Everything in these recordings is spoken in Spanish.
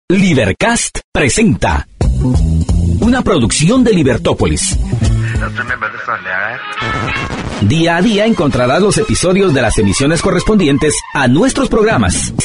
Libercast presenta una producción de Libertópolis. Día a día encontrarás los episodios de las emisiones correspondientes a nuestros programas.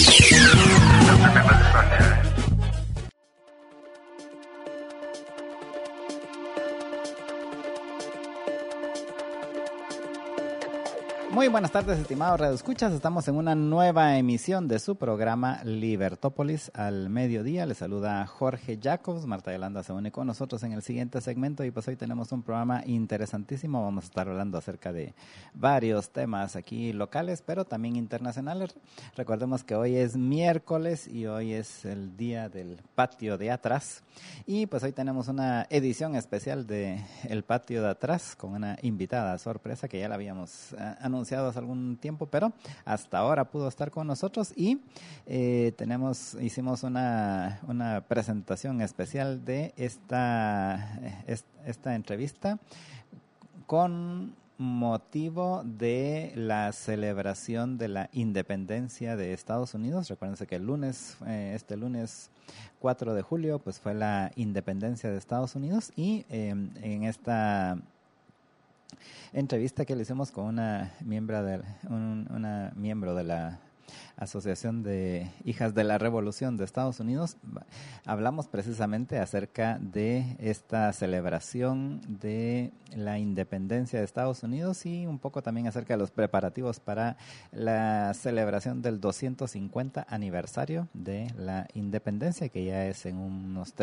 Muy buenas tardes, estimados radioescuchas. Estamos en una nueva emisión de su programa Libertópolis al mediodía. Les saluda Jorge Jacobs. Marta Yolanda se une con nosotros en el siguiente segmento y pues hoy tenemos un programa interesantísimo. Vamos a estar hablando acerca de varios temas aquí locales, pero también internacionales. Recordemos que hoy es miércoles y hoy es el día del patio de atrás. Y pues hoy tenemos una edición especial de El Patio de Atrás con una invitada sorpresa que ya la habíamos anunciado hace algún tiempo, pero hasta ahora pudo estar con nosotros y hicimos una presentación especial de esta entrevista con motivo de la celebración de la independencia de Estados Unidos. Recuérdense que este lunes 4 de julio pues fue la independencia de Estados Unidos y en esta entrevista que le hicimos con una miembro de la Asociación de Hijas de la Revolución de Estados Unidos, hablamos precisamente acerca de esta celebración de la independencia de Estados Unidos y un poco también acerca de los preparativos para la celebración del 250 aniversario de la independencia, que ya es en unos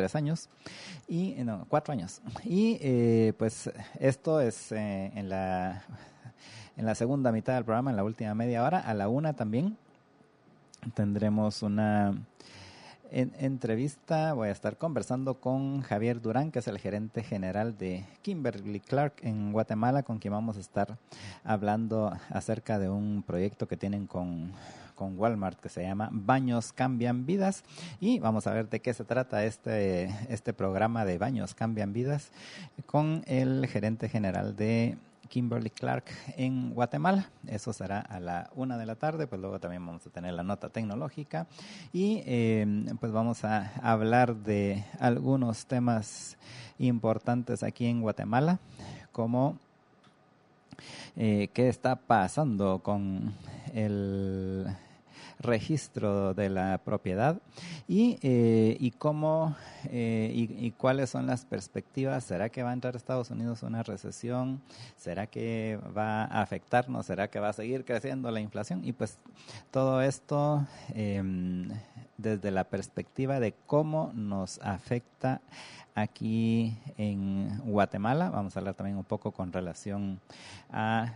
4 años. Y pues esto es en la segunda mitad del programa, en la última media hora. A la 1 también tendremos una entrevista. Voy a estar conversando con Javier Durán, que es el gerente general de Kimberly-Clark en Guatemala, con quien vamos a estar hablando acerca de un proyecto que tienen con Walmart que se llama Baños Cambian Vidas, y vamos a ver de qué se trata este programa de Baños Cambian Vidas con el gerente general de Kimberly-Clark en Guatemala. Eso será a la 1 de la tarde, pues luego también vamos a tener la nota tecnológica y pues vamos a hablar de algunos temas importantes aquí en Guatemala, como qué está pasando con el registro de la propiedad y cómo y cuáles son las perspectivas. ¿Será que va a entrar Estados Unidos en una recesión? ¿Será que va a afectarnos? ¿Será que va a seguir creciendo la inflación? Y pues todo esto desde la perspectiva de cómo nos afecta aquí en Guatemala. Vamos a hablar también un poco con relación a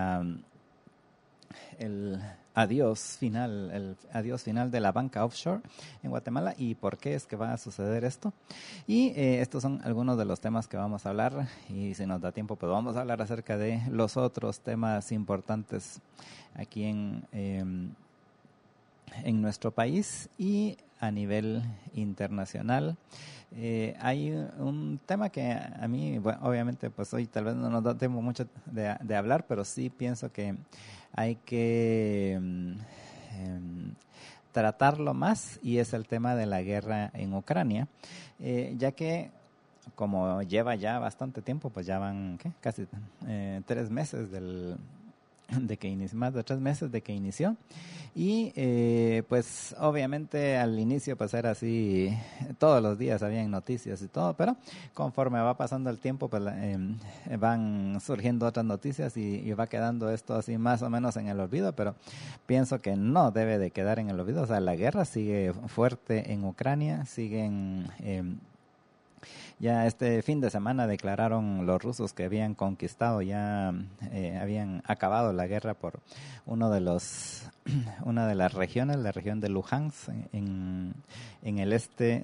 el adiós final de la banca offshore en Guatemala y por qué es que va a suceder esto. Y estos son algunos de los temas que vamos a hablar, y si nos da tiempo pues vamos a hablar acerca de los otros temas importantes aquí en nuestro país y a nivel internacional. Hay un tema que a mí, bueno, obviamente pues hoy tal vez no nos da tiempo mucho de hablar, pero sí pienso que hay que tratarlo más, y es el tema de la guerra en Ucrania, ya que como lleva ya bastante tiempo, pues ya van casi 3 meses más de 3 meses de que inició, y pues obviamente al inicio pues era así, todos los días habían noticias y todo, pero conforme va pasando el tiempo pues van surgiendo otras noticias y va quedando esto así más o menos en el olvido, pero pienso que no debe de quedar en el olvido. O sea, la guerra sigue fuerte en Ucrania, siguen ya este fin de semana declararon los rusos que habían conquistado, habían acabado la guerra por una de las regiones, la región de Luhansk, en el este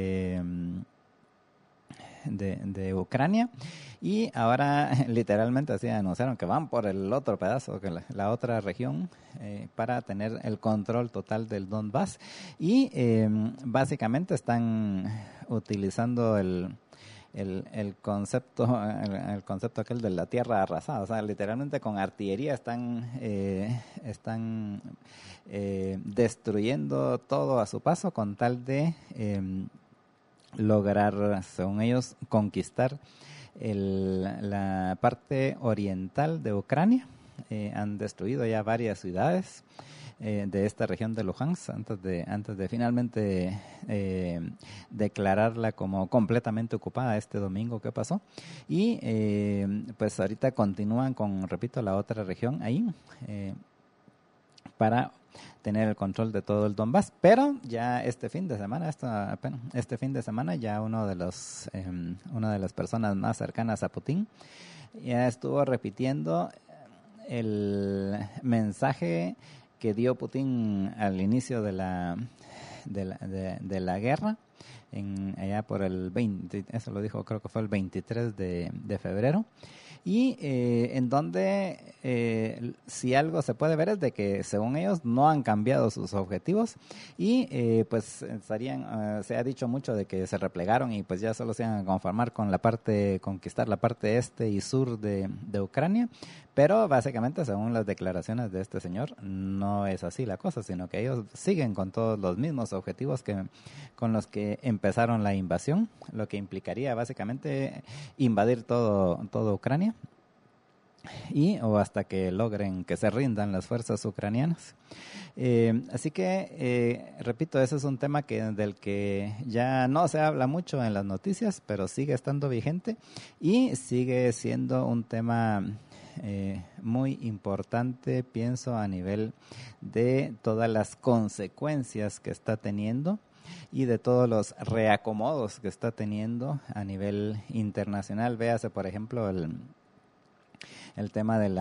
de Ucrania, y ahora literalmente así anunciaron que van por el otro pedazo, que la otra región, para tener el control total del Donbass, y básicamente están utilizando el concepto aquel de la tierra arrasada. O sea, literalmente con artillería están destruyendo todo a su paso con tal de lograr, según ellos, conquistar la parte oriental de Ucrania. Han destruido ya varias ciudades de esta región de Luhansk antes de finalmente declararla como completamente ocupada este domingo que pasó. Y pues ahorita continúan con, repito, la otra región ahí para tener el control de todo el Donbass, pero ya este fin de semana ya una de las personas más cercanas a Putin ya estuvo repitiendo el mensaje que dio Putin al inicio de la guerra, allá por el 20, eso lo dijo, creo que fue el 23 de febrero, y en donde si algo se puede ver es de que según ellos no han cambiado sus objetivos y pues se ha dicho mucho de que se replegaron y pues ya solo se van a conformar con conquistar la parte este y sur de Ucrania, pero básicamente según las declaraciones de este señor no es así la cosa, sino que ellos siguen con todos los mismos objetivos con los que empezaron la invasión, lo que implicaría básicamente invadir todo Ucrania o hasta que logren que se rindan las fuerzas ucranianas. Así que, repito, ese es un tema del que ya no se habla mucho en las noticias, pero sigue estando vigente y sigue siendo un tema muy importante, pienso, a nivel de todas las consecuencias que está teniendo y de todos los reacomodos que está teniendo a nivel internacional. Véase, por ejemplo, el tema de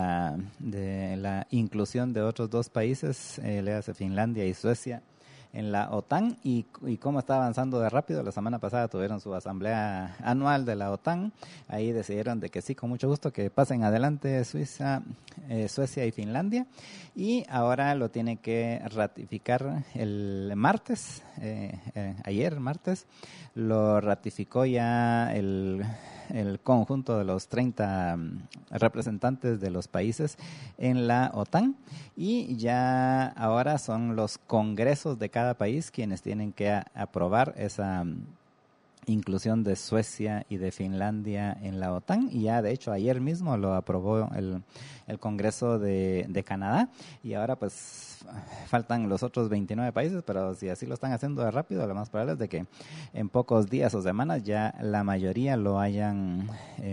la inclusión de otros dos países, léase Finlandia y Suecia, en la OTAN y cómo está avanzando de rápido. La semana pasada tuvieron su asamblea anual de la OTAN. Ahí decidieron de que sí, con mucho gusto, que pasen adelante Suecia y Finlandia. Y ahora lo tiene que ratificar el martes, ayer martes, lo ratificó ya el conjunto de los 30 representantes de los países en la OTAN y ya ahora son los congresos de cada país quienes tienen que aprobar esa inclusión de Suecia y de Finlandia en la OTAN y ya de hecho ayer mismo lo aprobó el Congreso de Canadá y ahora pues faltan los otros 29 países, pero si así lo están haciendo de rápido, lo más probable es de que en pocos días o semanas ya la mayoría lo hayan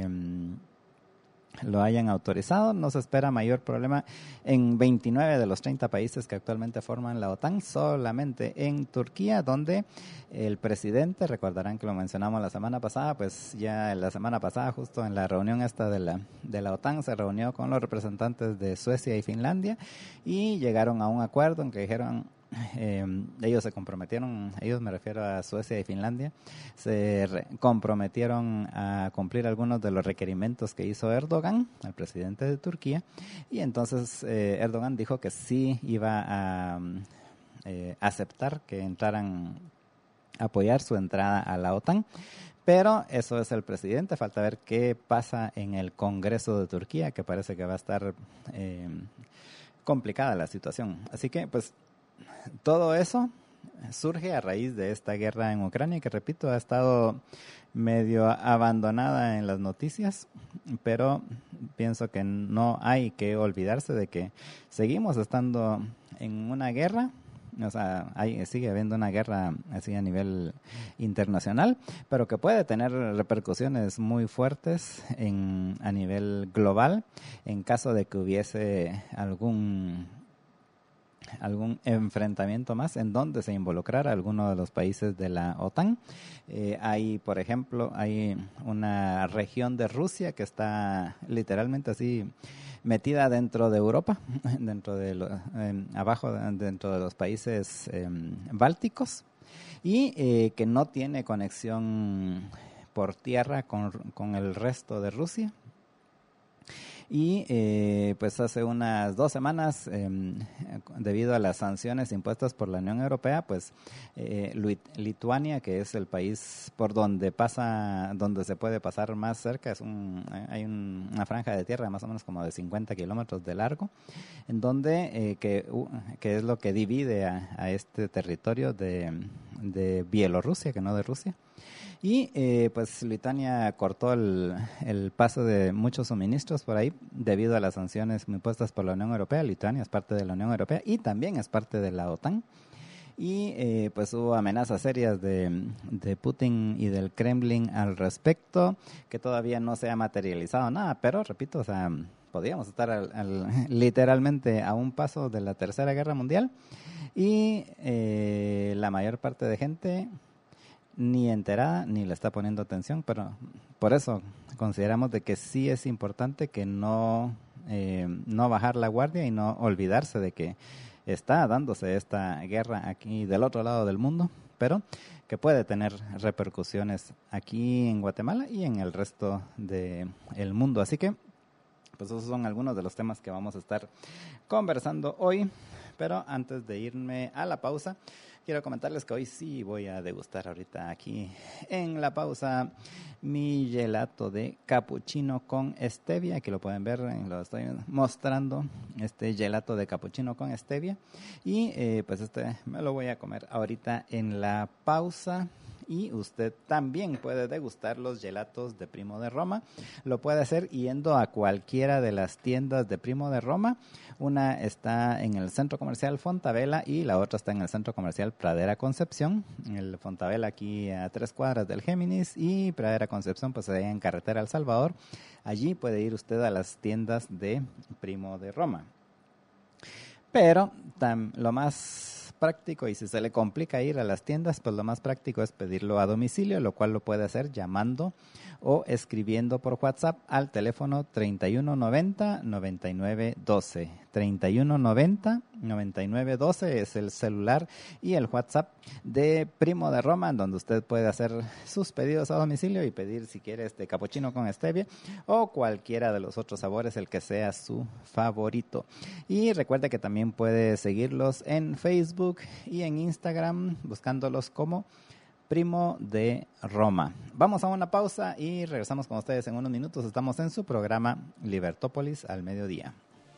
autorizado. No se espera mayor problema en 29 de los 30 países que actualmente forman la OTAN, solamente en Turquía, donde el presidente, recordarán que lo mencionamos la semana pasada, pues ya la semana pasada, justo en la reunión esta de la OTAN, se reunió con los representantes de Suecia y Finlandia y llegaron a un acuerdo en que dijeron, ellos se comprometieron, ellos me refiero a Suecia y Finlandia, se comprometieron a cumplir algunos de los requerimientos que hizo Erdogan, el presidente de Turquía, y entonces Erdogan dijo que sí iba a aceptar que entraran, apoyar su entrada a la OTAN. Pero eso es el presidente, falta ver qué pasa en el Congreso de Turquía, que parece que va a estar complicada la situación. Así que pues todo eso surge a raíz de esta guerra en Ucrania, que repito, ha estado medio abandonada en las noticias, pero pienso que no hay que olvidarse de que seguimos estando en una guerra. O sea, sigue habiendo una guerra así a nivel internacional, pero que puede tener repercusiones muy fuertes a nivel global en caso de que hubiese algún enfrentamiento más en donde se involucrara alguno de los países de la OTAN. Por ejemplo, hay una región de Rusia que está literalmente así metida dentro de Europa, dentro de los países bálticos y que no tiene conexión por tierra con el resto de Rusia. Y pues hace unas 2 semanas, debido a las sanciones impuestas por la Unión Europea, pues Lituania, que es el país por donde se puede pasar más cerca, hay una franja de tierra más o menos como de 50 kilómetros de largo, en donde que es lo que divide a este territorio de Bielorrusia, que no de Rusia. Y pues Lituania cortó el paso de muchos suministros por ahí debido a las sanciones impuestas por la Unión Europea. Lituania es parte de la Unión Europea y también es parte de la OTAN. Y pues hubo amenazas serias de Putin y del Kremlin al respecto, que todavía no se ha materializado nada, pero repito, o sea, podríamos estar literalmente a un paso de la Tercera Guerra Mundial y la mayor parte de gente ni enterada ni le está poniendo atención, pero por eso consideramos de que sí es importante que no bajar la guardia y no olvidarse de que está dándose esta guerra aquí del otro lado del mundo, pero que puede tener repercusiones aquí en Guatemala y en el resto del mundo. Así que pues esos son algunos de los temas que vamos a estar conversando hoy, pero antes de irme a la pausa, quiero comentarles que hoy sí voy a degustar ahorita aquí en la pausa mi gelato de capuchino con stevia. Aquí lo pueden ver, lo estoy mostrando, este gelato de capuchino con stevia. Y pues me lo voy a comer ahorita en la pausa. Y usted también puede degustar los gelatos de Primo de Roma. Lo puede hacer yendo a cualquiera de las tiendas de Primo de Roma. Una está en el Centro Comercial Fontavela y la otra está en el Centro Comercial Pradera Concepción. El Fontavela aquí a 3 cuadras del Géminis y Pradera Concepción pues allá en Carretera El Salvador. Allí puede ir usted a las tiendas de Primo de Roma. Pero lo más práctico, y si se le complica ir a las tiendas, pues lo más práctico es pedirlo a domicilio, lo cual lo puede hacer llamando o escribiendo por WhatsApp al teléfono 3190-9912. 3190-9912 es el celular y el WhatsApp de Primo de Roma, en donde usted puede hacer sus pedidos a domicilio y pedir si quiere este capuchino con stevia o cualquiera de los otros sabores, el que sea su favorito. Y recuerde que también puede seguirlos en Facebook y en Instagram buscándolos como Primo de Roma. Vamos a una pausa y regresamos con ustedes en unos minutos. Estamos en su programa Libertópolis al mediodía.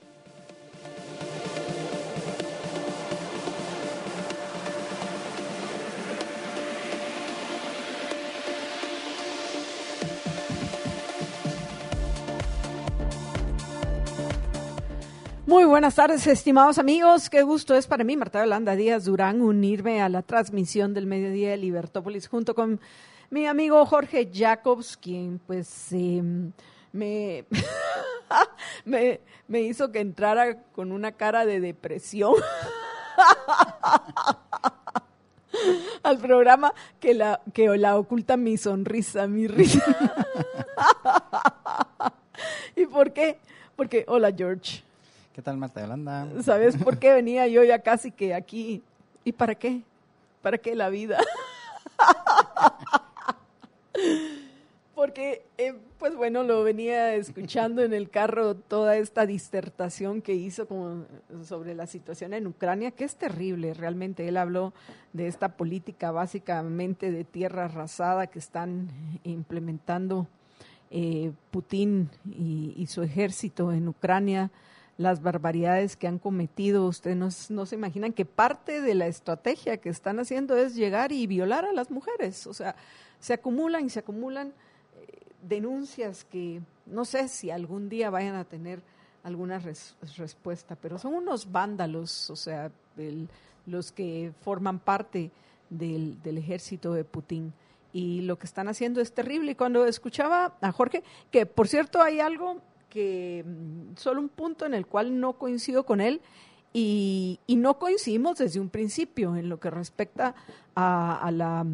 Muy buenas tardes, estimados amigos. Qué gusto es para mí, Marta Yolanda Díaz Durán, unirme a la transmisión del mediodía de Libertópolis junto con mi amigo Jorge Jacobs, quien pues me hizo que entrara con una cara de depresión al programa que la oculta mi sonrisa, mi risa. ¿Y por qué? Porque, hola George. ¿Qué tal, Marta Yolanda? ¿Sabes por qué venía yo ya casi que aquí? ¿Y para qué? ¿Para qué la vida? Porque, pues bueno, lo venía escuchando en el carro, toda esta disertación que hizo sobre la situación en Ucrania, que es terrible realmente. Él habló de esta política básicamente de tierra arrasada que están implementando Putin y su ejército en Ucrania, las barbaridades que han cometido. Ustedes no se imaginan que parte de la estrategia que están haciendo es llegar y violar a las mujeres. O sea, se acumulan denuncias que no sé si algún día vayan a tener alguna respuesta, pero son unos vándalos, o sea, los que forman parte del ejército de Putin. Y lo que están haciendo es terrible. Y cuando escuchaba a Jorge, que por cierto hay algo que solo un punto en el cual no coincido con él, y no coincidimos desde un principio en lo que respecta a la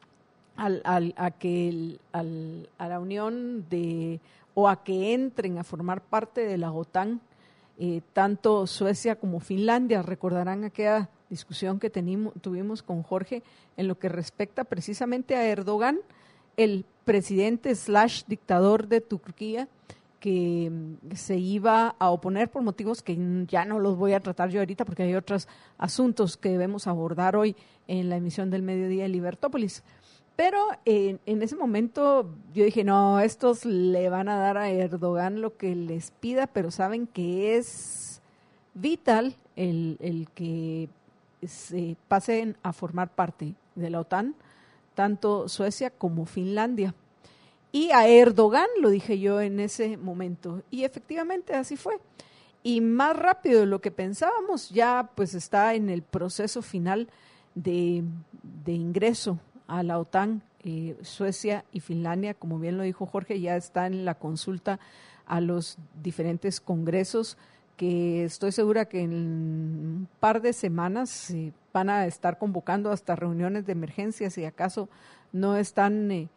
unión o a que entren a formar parte de la OTAN, tanto Suecia como Finlandia. Recordarán aquella discusión que tuvimos con Jorge en lo que respecta precisamente a Erdogan, el presidente / dictador de Turquía, que se iba a oponer por motivos que ya no los voy a tratar yo ahorita porque hay otros asuntos que debemos abordar hoy en la emisión del mediodía de Libertópolis. Pero en ese momento yo dije, no, estos le van a dar a Erdogan lo que les pida, pero saben que es vital el que se pasen a formar parte de la OTAN, tanto Suecia como Finlandia. Y a Erdogan, lo dije yo en ese momento, y efectivamente así fue. Y más rápido de lo que pensábamos, ya pues está en el proceso final de ingreso a la OTAN, Suecia y Finlandia, como bien lo dijo Jorge, ya está en la consulta a los diferentes congresos, que estoy segura que en un par de semanas van a estar convocando hasta reuniones de emergencia, si acaso no están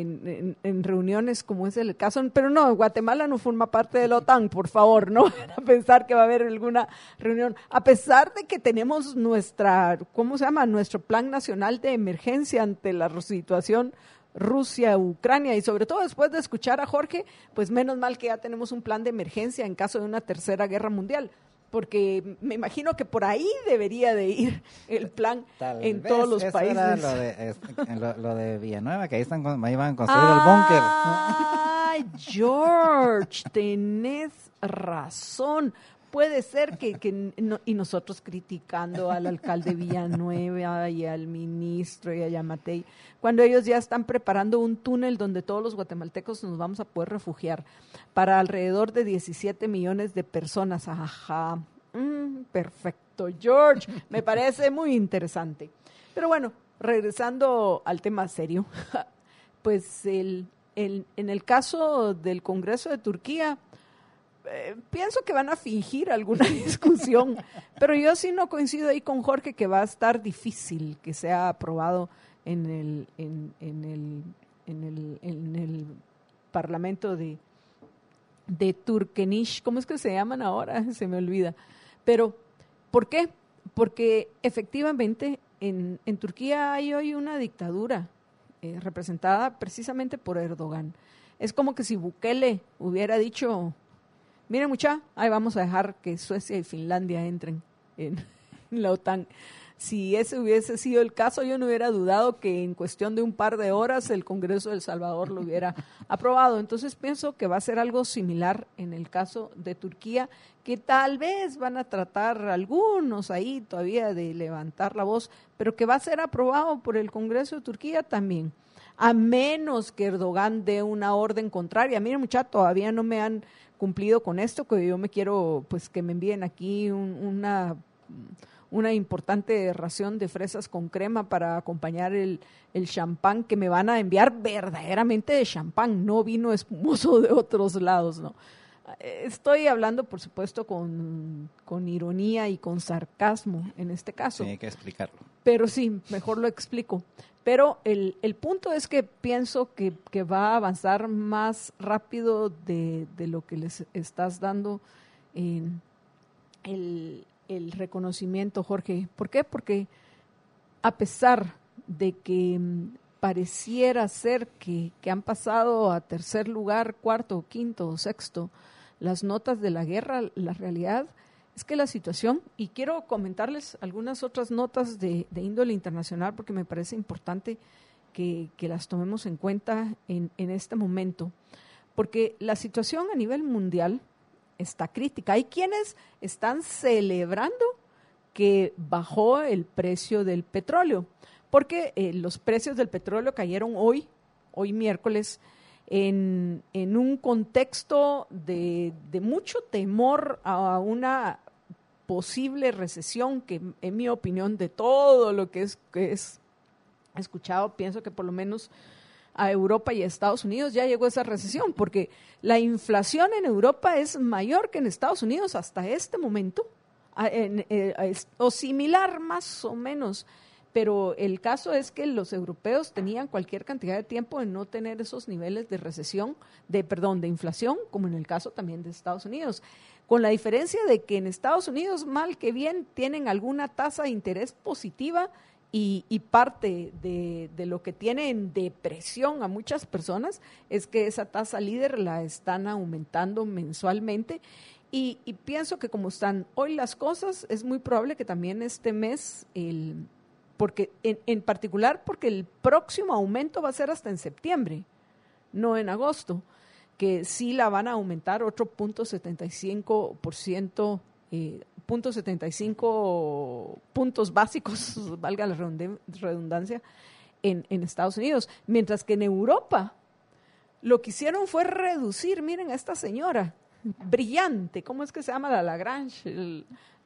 en reuniones como es el caso, pero no, Guatemala no forma parte de la OTAN, por favor, no van a pensar que va a haber alguna reunión, a pesar de que tenemos nuestro plan nacional de emergencia ante la situación Rusia-Ucrania, y sobre todo después de escuchar a Jorge, pues menos mal que ya tenemos un plan de emergencia en caso de una tercera guerra mundial, porque me imagino que por ahí debería de ir el plan en todos los países. Era lo de Villanueva, que ahí van a construir el búnker. ¡Ay, George! Tenés razón. Puede ser y nosotros criticando al alcalde Villanueva y al ministro y a Yamatei, cuando ellos ya están preparando un túnel donde todos los guatemaltecos nos vamos a poder refugiar para alrededor de 17 millones de personas. Ajá, perfecto, George, me parece muy interesante. Pero bueno, regresando al tema serio, pues en el caso del Congreso de Turquía, pienso que van a fingir alguna discusión, pero yo sí no coincido ahí con Jorge que va a estar difícil que sea aprobado en el Parlamento de Turkmenish. ¿Cómo es que se llaman ahora? Se me olvida. Pero, ¿por qué? Porque efectivamente en Turquía hay hoy una dictadura representada precisamente por Erdogan. Es como que si Bukele hubiera dicho: miren, mucha, ahí vamos a dejar que Suecia y Finlandia entren en la OTAN. Si ese hubiese sido el caso, yo no hubiera dudado que en cuestión de un par de horas el Congreso de El Salvador lo hubiera aprobado. Entonces pienso que va a ser algo similar en el caso de Turquía, que tal vez van a tratar algunos ahí todavía de levantar la voz, pero que va a ser aprobado por el Congreso de Turquía también, a menos que Erdogan dé una orden contraria. Miren, mucha, todavía no me han cumplido con esto, que yo me quiero, pues, que me envíen aquí una importante ración de fresas con crema para acompañar el champán, que me van a enviar verdaderamente de champán, no vino espumoso de otros lados, ¿no? Estoy hablando, por supuesto, con ironía y con sarcasmo en este caso. Sí, hay que explicarlo. Pero sí, mejor lo explico. Pero el punto es que pienso que va a avanzar más rápido de lo que les estás dando en el reconocimiento, Jorge. ¿Por qué? Porque a pesar de que pareciera ser que han pasado a tercer lugar, cuarto, quinto o sexto las notas de la guerra, la realidad es que la situación, y quiero comentarles algunas otras notas de índole internacional porque me parece importante que las tomemos en cuenta en este momento, porque la situación a nivel mundial está crítica. Hay quienes están celebrando que bajó el precio del petróleo, porque los precios del petróleo cayeron hoy miércoles, en un contexto de mucho temor a una posible recesión, que en mi opinión, de todo lo que es escuchado, pienso que por lo menos a Europa y a Estados Unidos ya llegó esa recesión, porque la inflación en Europa es mayor que en Estados Unidos hasta este momento, o similar más o menos. Pero el caso es que los europeos tenían cualquier cantidad de tiempo en no tener esos niveles de recesión, de inflación, como en el caso también de Estados Unidos. Con la diferencia de que en Estados Unidos, mal que bien, tienen alguna tasa de interés positiva Y parte de lo que tiene en depresión a muchas personas es que esa tasa líder la están aumentando mensualmente. Y pienso que como están hoy las cosas, es muy probable que también este mes, porque en particular porque el próximo aumento va a ser hasta en septiembre, no en agosto, que sí la van a aumentar otro 0.75%, 0.75 puntos básicos, valga la redundancia, en Estados Unidos. Mientras que en Europa lo que hicieron fue reducir, miren a esta señora, brillante, ¿cómo es que se llama? La Lagrange,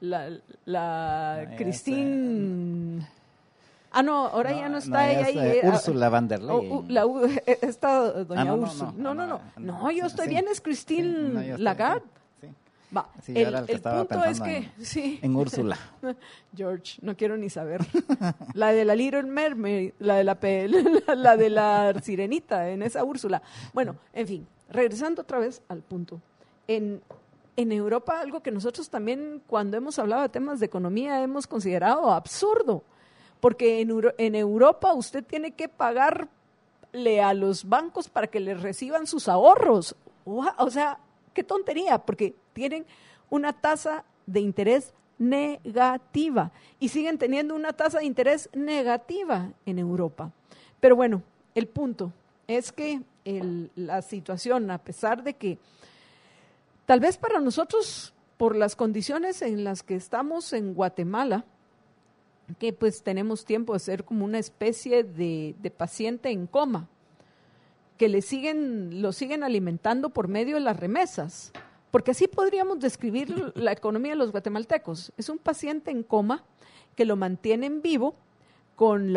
Christine... no, ahora ya no está ella. Ursula von der Leyen. Esta doña Ursula. No, yo estoy bien, es Christine Lagarde. Va, sí, el punto es que en Úrsula. George, no quiero ni saber. La de la Little Mermaid, la de la Sirenita, en esa Úrsula. Bueno, en fin, regresando otra vez al punto. En Europa, algo que nosotros también, cuando hemos hablado de temas de economía, hemos considerado absurdo. Porque en Europa usted tiene que pagarle a los bancos para que le reciban sus ahorros. O sea, qué tontería, porque tienen una tasa de interés negativa y siguen teniendo una tasa de interés negativa en Europa. Pero bueno, el punto es que la situación, a pesar de que tal vez para nosotros, por las condiciones en las que estamos en Guatemala, que pues tenemos tiempo de ser como una especie de paciente en coma, que lo siguen alimentando por medio de las remesas, porque así podríamos describir la economía de los guatemaltecos. Es un paciente en coma que lo mantienen vivo con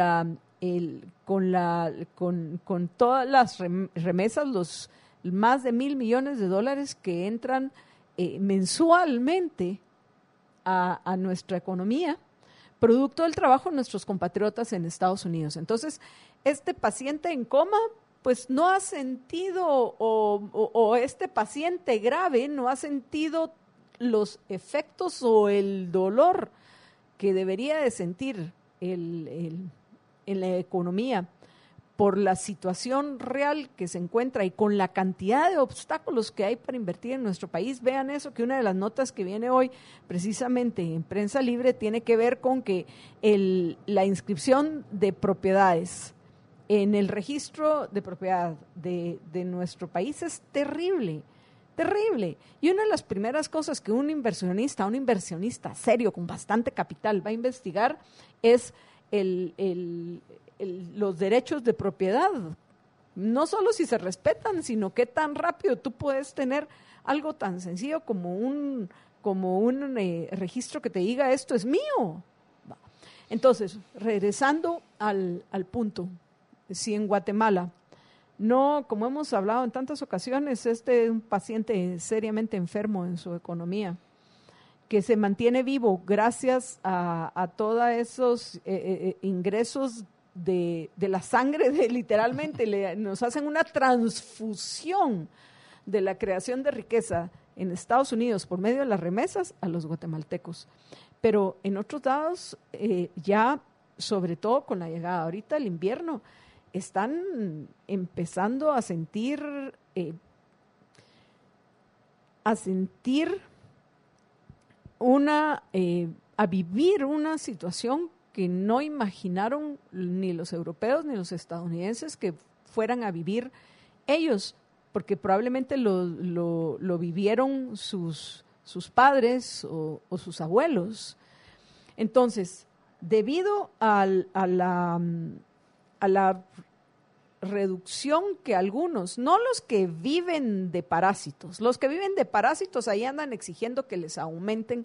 todas las remesas, los más de $1,000 millones que entran mensualmente a nuestra economía, producto del trabajo de nuestros compatriotas en Estados Unidos. Entonces, este paciente en coma pues no ha sentido, o este paciente grave no ha sentido los efectos o el dolor que debería de sentir en la economía por la situación real que se encuentra y con la cantidad de obstáculos que hay para invertir en nuestro país. Vean eso, que una de las notas que viene hoy precisamente en Prensa Libre tiene que ver con que la inscripción de propiedades en el registro de propiedad de nuestro país es terrible, terrible. Y una de las primeras cosas que un inversionista serio, con bastante capital, va a investigar es los derechos de propiedad. No solo si se respetan, sino qué tan rápido tú puedes tener algo tan sencillo como un registro que te diga esto es mío. Entonces, regresando al punto, si en Guatemala no, como hemos hablado en tantas ocasiones, un paciente seriamente enfermo en su economía, que se mantiene vivo gracias a todos esos ingresos de la sangre, literalmente nos hacen una transfusión de la creación de riqueza en Estados Unidos por medio de las remesas a los guatemaltecos. Pero en otros lados, ya sobre todo con la llegada ahorita del invierno, están empezando a sentir a vivir una situación que no imaginaron ni los europeos ni los estadounidenses que fueran a vivir ellos, porque probablemente lo vivieron sus padres o sus abuelos. Entonces, debido a la reducción que algunos, no los que viven de parásitos, los que viven de parásitos ahí andan exigiendo que les aumenten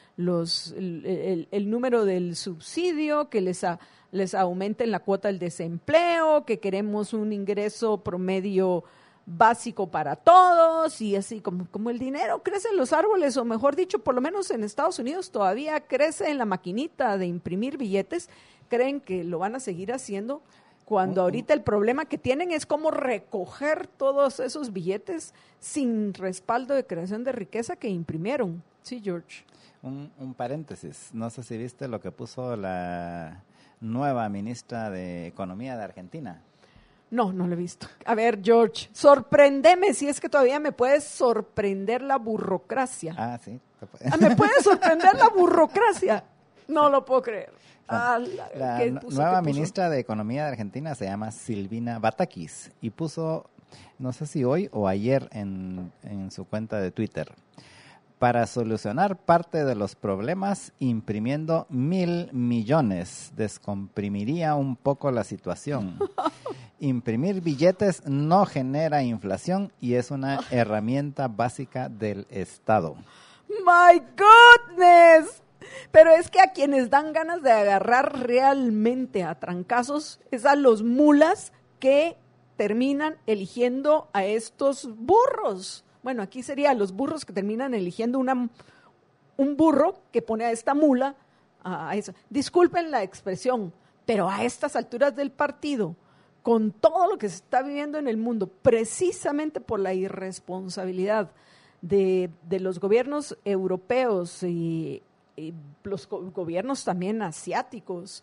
el número del subsidio, que les aumenten la cuota del desempleo, que queremos un ingreso promedio básico para todos, y así como el dinero crece en los árboles, o mejor dicho, por lo menos en Estados Unidos todavía crece en la maquinita de imprimir billetes, creen que lo van a seguir haciendo, cuando ahorita el problema que tienen es cómo recoger todos esos billetes sin respaldo de creación de riqueza que imprimieron. Sí, George. Un paréntesis, no sé si viste lo que puso la nueva ministra de Economía de Argentina. No, no lo he visto. A ver, George, sorpréndeme si es que todavía me puedes sorprender la burocracia. Ah, sí. ¿Me puede sorprender la burocracia? No lo puedo creer. La nueva ministra de Economía de Argentina se llama Silvina Batakis y puso, no sé si hoy o ayer en su cuenta de Twitter, para solucionar parte de los problemas imprimiendo 1.000 millones descomprimiría un poco la situación. Imprimir billetes no genera inflación y es una herramienta básica del Estado. ¡My goodness! Pero es que a quienes dan ganas de agarrar realmente a trancazos es a los mulas que terminan eligiendo a estos burros. Bueno, aquí sería los burros que terminan eligiendo un burro que pone a esta mula a eso. Disculpen la expresión, pero a estas alturas del partido, con todo lo que se está viviendo en el mundo, precisamente por la irresponsabilidad de los gobiernos europeos y los gobiernos también asiáticos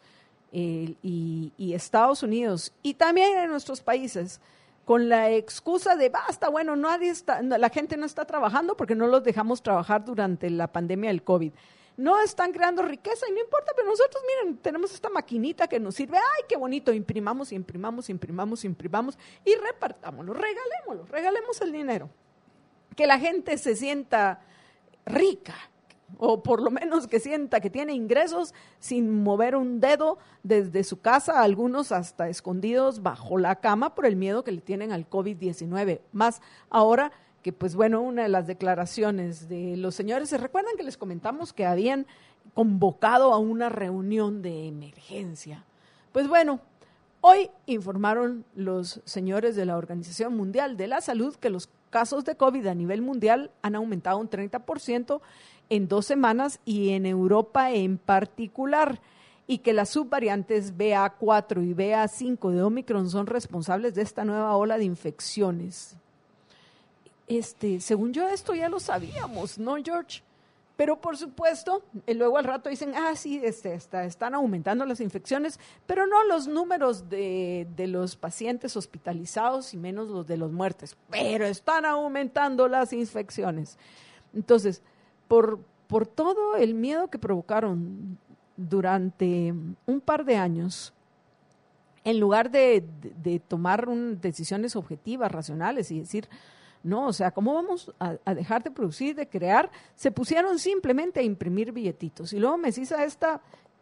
y Estados Unidos y también en nuestros países, con la excusa de basta, bueno, la gente no está trabajando porque no los dejamos trabajar durante la pandemia del COVID. No están creando riqueza y no importa, pero nosotros, miren, tenemos esta maquinita que nos sirve, ¡ay, qué bonito! Imprimamos y repartámoslo, regalemos el dinero. Que la gente se sienta rica, o por lo menos que sienta que tiene ingresos sin mover un dedo desde su casa, algunos hasta escondidos bajo la cama por el miedo que le tienen al COVID-19. Más ahora que, pues bueno, una de las declaraciones de los señores, ¿se recuerdan que les comentamos que habían convocado a una reunión de emergencia? Pues bueno, hoy informaron los señores de la Organización Mundial de la Salud que los casos de COVID a nivel mundial han aumentado un 30% en 2 semanas y en Europa en particular, y que las subvariantes BA4 y BA5 de Omicron son responsables de esta nueva ola de infecciones. Según yo, esto ya lo sabíamos, ¿no, George? Pero por supuesto, luego al rato dicen, sí, están aumentando las infecciones, pero no los números de los pacientes hospitalizados y menos los de los muertes, pero están aumentando las infecciones. Entonces, por todo el miedo que provocaron durante un par de años, en lugar de tomar decisiones objetivas, racionales y decir, no, o sea, ¿cómo vamos a dejar de producir, de crear? Se pusieron simplemente a imprimir billetitos. Y luego me decís a esta,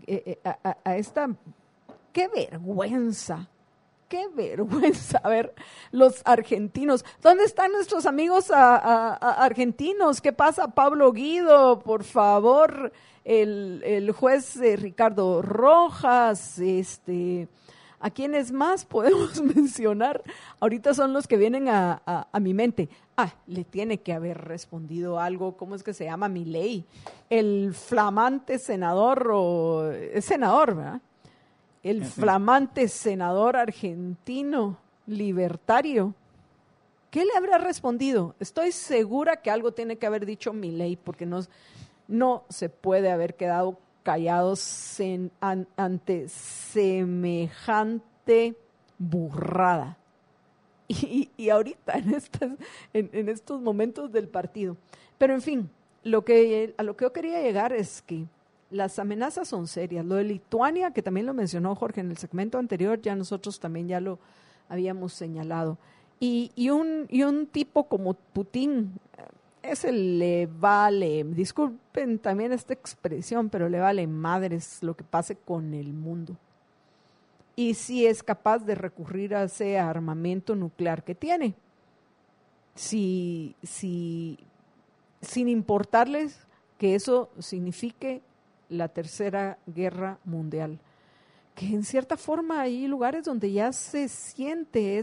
¡qué vergüenza! ¡Qué vergüenza! A ver, los argentinos. ¿Dónde están nuestros amigos argentinos? ¿Qué pasa, Pablo Guido? Por favor, el juez Ricardo Rojas, ¿a quiénes más podemos mencionar? Ahorita son los que vienen a mi mente. Le tiene que haber respondido algo, ¿cómo es que se llama? Milei, el flamante senador, es senador, ¿verdad? El flamante senador argentino, libertario. ¿Qué le habrá respondido? Estoy segura que algo tiene que haber dicho Milei, porque no se puede haber quedado callados ante semejante burrada. Y ahorita, en estos momentos del partido. Pero en fin, a lo que yo quería llegar es que las amenazas son serias. Lo de Lituania, que también lo mencionó Jorge en el segmento anterior, ya nosotros también ya lo habíamos señalado. Y un tipo como Putin, ese le vale, disculpen también esta expresión, pero le vale madres lo que pase con el mundo. Y si es capaz de recurrir a ese armamento nuclear que tiene, sin importarles que eso signifique la Tercera Guerra Mundial. Que en cierta forma hay lugares donde ya se siente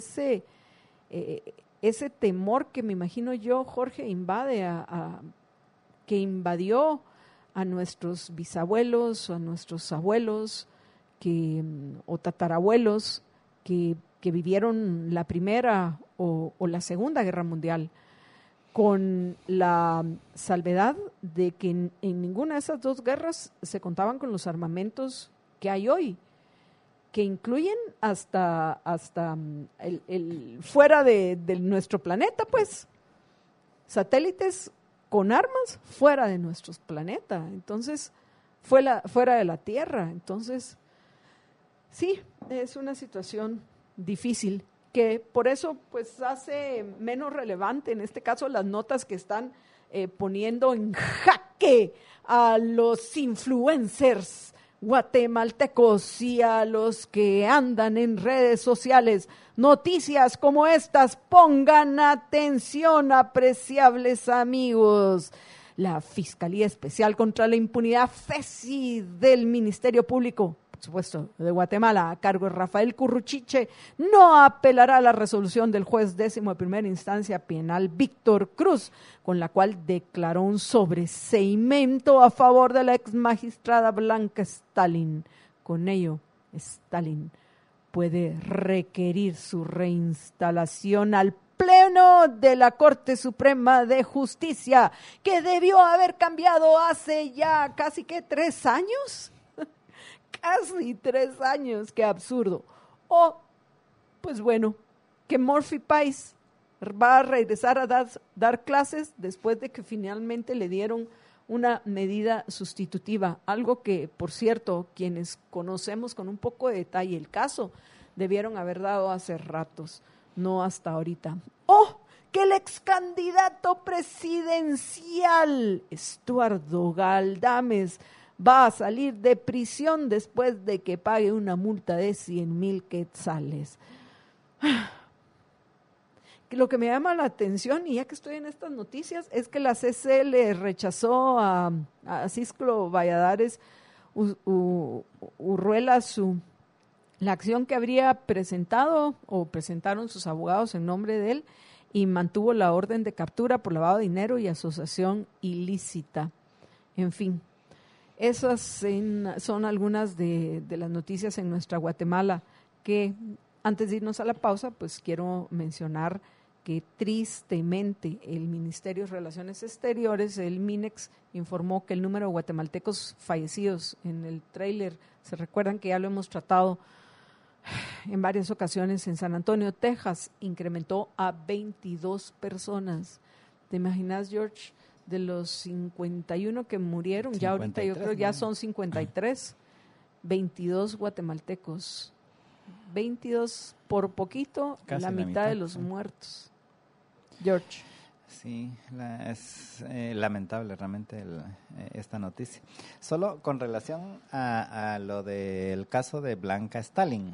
ese temor que me imagino yo, Jorge, que invadió a nuestros bisabuelos, a nuestros abuelos o tatarabuelos que vivieron la Primera o la Segunda Guerra Mundial, con la salvedad de que en ninguna de esas dos guerras se contaban con los armamentos que hay hoy. que incluyen hasta el fuera de nuestro planeta, pues, satélites con armas fuera de nuestro planeta, entonces, fuera de la Tierra. Entonces, sí, es una situación difícil, que por eso pues hace menos relevante en este caso las notas que están poniendo en jaque a los influencers guatemaltecos y a los que andan en redes sociales. Noticias como estas, pongan atención, apreciables amigos. La Fiscalía Especial contra la Impunidad, FESI, del Ministerio Público, por supuesto, de Guatemala, a cargo de Rafael Curruchiche, no apelará a la resolución del juez 10º de primera instancia penal Víctor Cruz, con la cual declaró un sobreseimiento a favor de la ex magistrada Blanca Stalin. Con ello, Stalin puede requerir su reinstalación al Pleno de la Corte Suprema de Justicia, que debió haber cambiado hace ya casi que 3 años. Casi 3 años, qué absurdo. O, pues bueno, que Murphy Pais va a regresar a dar clases después de que finalmente le dieron una medida sustitutiva, algo que, por cierto, quienes conocemos con un poco de detalle el caso, debieron haber dado hace ratos, no hasta ahorita. ¡Oh! Que el ex candidato presidencial, Estuardo Galdames, va a salir de prisión después de que pague una multa de 100,000 quetzales. Lo que me llama la atención, y ya que estoy en estas noticias, es que la CCL rechazó a Cisclo Valladares Urruela la acción que habría presentado o presentaron sus abogados en nombre de él, y mantuvo la orden de captura por lavado de dinero y asociación ilícita. En fin, esas son algunas de las noticias en nuestra Guatemala, que antes de irnos a la pausa, pues quiero mencionar que tristemente el Ministerio de Relaciones Exteriores, el MINEX, informó que el número de guatemaltecos fallecidos en el tráiler, se recuerdan que ya lo hemos tratado en varias ocasiones en San Antonio, Texas, incrementó a 22 personas. ¿Te imaginas, George? De los 51 que murieron, ya ahorita yo creo ya son 53, 22 guatemaltecos, 22 por poquito, casi la mitad de los muertos. George. Sí, es lamentable realmente esta noticia. Solo con relación a lo del caso de Blanca Stalin,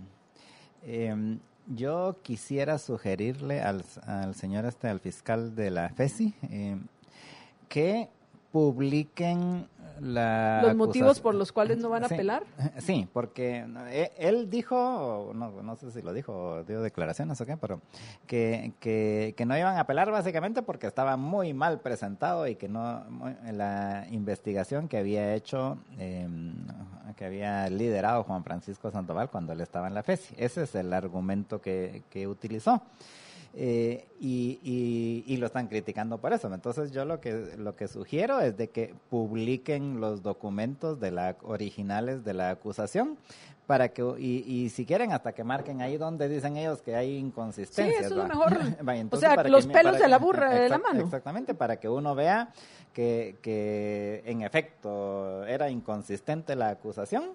yo quisiera sugerirle al señor al fiscal de la FESI, que publiquen los motivos por los cuales no van a apelar. Sí, porque él dijo, no sé si lo dijo o dio declaraciones o qué, pero que no iban a apelar básicamente porque estaba muy mal presentado y que la investigación que había hecho, que había liderado Juan Francisco Sandoval cuando él estaba en la FESI. Ese es el argumento que utilizó. Y lo están criticando por eso. Entonces yo lo que sugiero es de que publiquen los documentos originales de la acusación, para que y si quieren hasta que marquen ahí donde dicen ellos que hay inconsistencias. Sí, eso es lo mejor. Entonces, o sea, los pelos de la burra de la mano. Exactamente, para que uno vea que en efecto era inconsistente la acusación.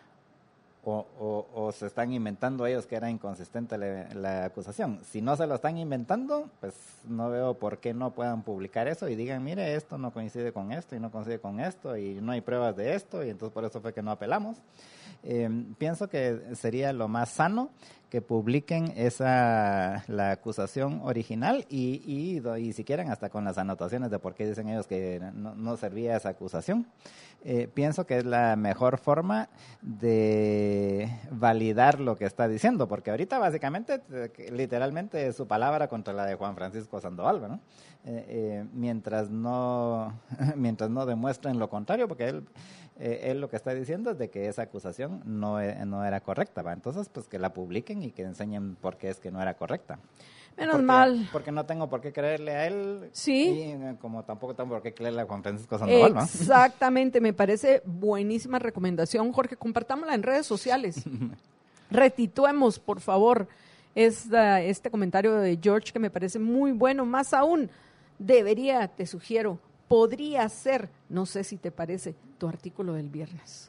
O se están inventando ellos que era inconsistente la acusación. Si no se lo están inventando, pues no veo por qué no puedan publicar eso y digan, mire, esto no coincide con esto y no coincide con esto y no hay pruebas de esto y entonces por eso fue que no apelamos. Pienso que sería lo más sano que publiquen la acusación original y si quieren hasta con las anotaciones de por qué dicen ellos que no servía esa acusación. Pienso que es la mejor forma de validar lo que está diciendo, porque ahorita básicamente literalmente es su palabra contra la de Juan Francisco Sandoval, ¿no? Mientras no demuestren lo contrario, porque él lo que está diciendo es de que esa acusación no era correcta, ¿va? Entonces pues que la publiquen y que enseñen por qué es que no era correcta. Mal. Porque no tengo por qué creerle a él. Sí. Y como tampoco tengo por qué creerle a Juan Francisco Sandoval, ¿no? Exactamente, me parece buenísima recomendación, Jorge. Compartámosla en redes sociales. Retituemos, por favor, este comentario de George que me parece muy bueno. Más aún, te sugiero, podría ser, no sé si te parece, tu artículo del viernes.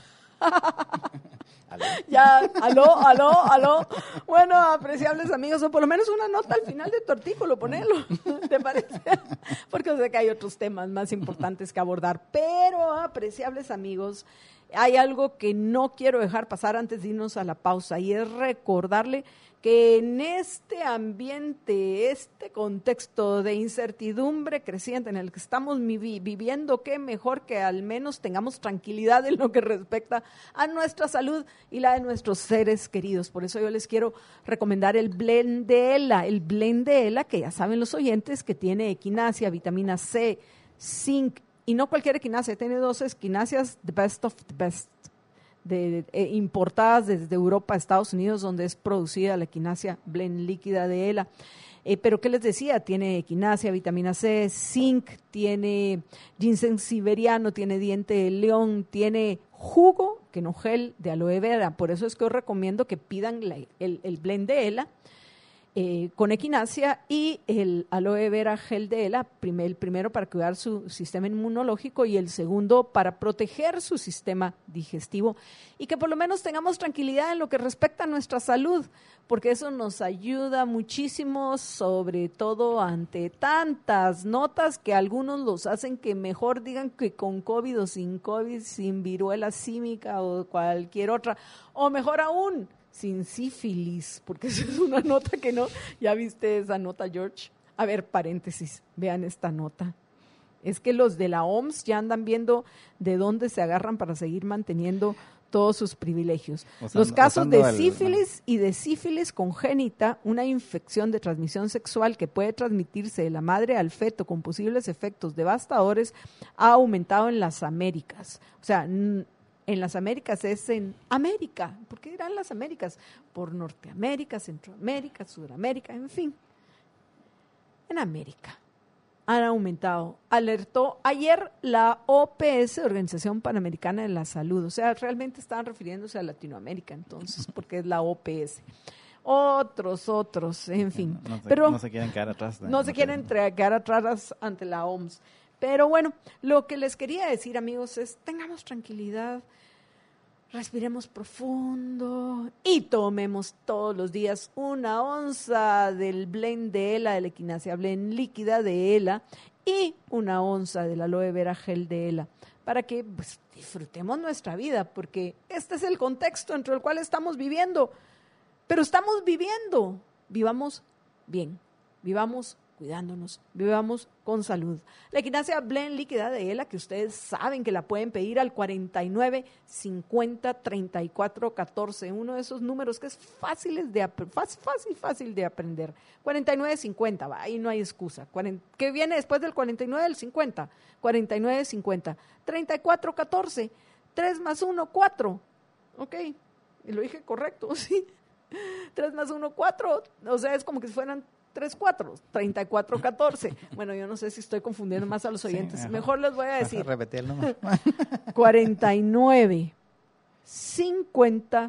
¿Aló? Ya, aló. Bueno, apreciables amigos, o por lo menos una nota al final de tu artículo, ponelo, ¿te parece? Porque sé que hay otros temas más importantes que abordar, pero apreciables amigos, hay algo que no quiero dejar pasar antes de irnos a la pausa, y es recordarle que en este ambiente, este contexto de incertidumbre creciente en el que estamos viviendo, qué mejor que al menos tengamos tranquilidad en lo que respecta a nuestra salud y la de nuestros seres queridos. Por eso yo les quiero recomendar el Blend de ELA, que ya saben los oyentes que tiene equinacia, vitamina C, zinc, y no cualquier equinacia, tiene 2 equinacias, the best of the best, importadas desde Europa a Estados Unidos, donde es producida la equinacia Blend líquida de ELA. Pero ¿qué les decía? Tiene equinacia, vitamina C, zinc, tiene ginseng siberiano, tiene diente de león, tiene jugo, que no gel, de aloe vera. Por eso es que os recomiendo que pidan el Blend de ELA con equinacia y el aloe vera gel de ELA, el primero para cuidar su sistema inmunológico y el segundo para proteger su sistema digestivo, y que por lo menos tengamos tranquilidad en lo que respecta a nuestra salud, porque eso nos ayuda muchísimo, sobre todo ante tantas notas que algunos los hacen que mejor digan que con COVID o sin COVID, sin viruela símica o cualquier otra, o mejor aún, sin sífilis, porque esa es una nota que no. ¿Ya viste esa nota, George? A ver, paréntesis, vean esta nota. Es que los de la OMS ya andan viendo de dónde se agarran para seguir manteniendo todos sus privilegios. Los casos de sífilis y de sífilis congénita, una infección de transmisión sexual que puede transmitirse de la madre al feto con posibles efectos devastadores, ha aumentado en las Américas. O sea, en las Américas es en América. ¿Por qué dirán las Américas? Por Norteamérica, Centroamérica, Sudamérica, en fin. En América han aumentado. Alertó ayer la OPS, Organización Panamericana de la Salud. O sea, realmente estaban refiriéndose a Latinoamérica entonces, porque es la OPS. Otros, en fin. Pero no se quieren quedar atrás. No se quieren quedar atrás ante la OMS. Pero bueno, lo que les quería decir, amigos, es tengamos tranquilidad, respiremos profundo y tomemos todos los días 1 onza del Blend de ELA, de la equinacia Blend líquida de ELA, y 1 onza del aloe vera gel de ELA, para que pues, disfrutemos nuestra vida, porque este es el contexto entre el cual estamos viviendo. Pero estamos viviendo, vivamos bien, vivamos cuidándonos, vivamos con salud. La equinacia Blend líquida de ELA, que ustedes saben que la pueden pedir al 49 50 34 14, uno de esos números que es fácil de aprender. 49 50, va, ahí no hay excusa. ¿Qué viene después del 49 del 50? 49 50 34 14, 3 más 1, 4. Ok, y lo dije correcto, sí. 3 más 1, 4, o sea, es como que si fueran 3, 4, 34, 14. Bueno, yo no sé si estoy confundiendo más a los oyentes. Sí, mejor les voy a decir. Repetí el número. 49, 50,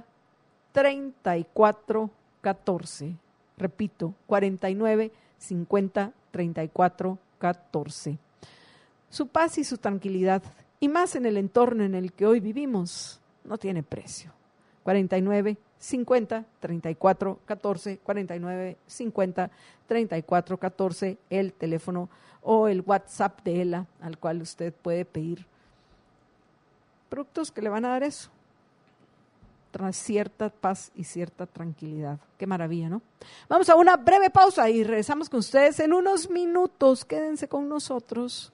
34, 14. Repito, 49, 50, 34, 14. Su paz y su tranquilidad, y más en el entorno en el que hoy vivimos, no tiene precio. 49, 50, 34, 14, 49, 50, 34, 14, el teléfono o el WhatsApp de ELA, al cual usted puede pedir productos que le van a dar eso, tras cierta paz y cierta tranquilidad. Qué maravilla, ¿no? Vamos a una breve pausa y regresamos con ustedes en unos minutos. Quédense con nosotros.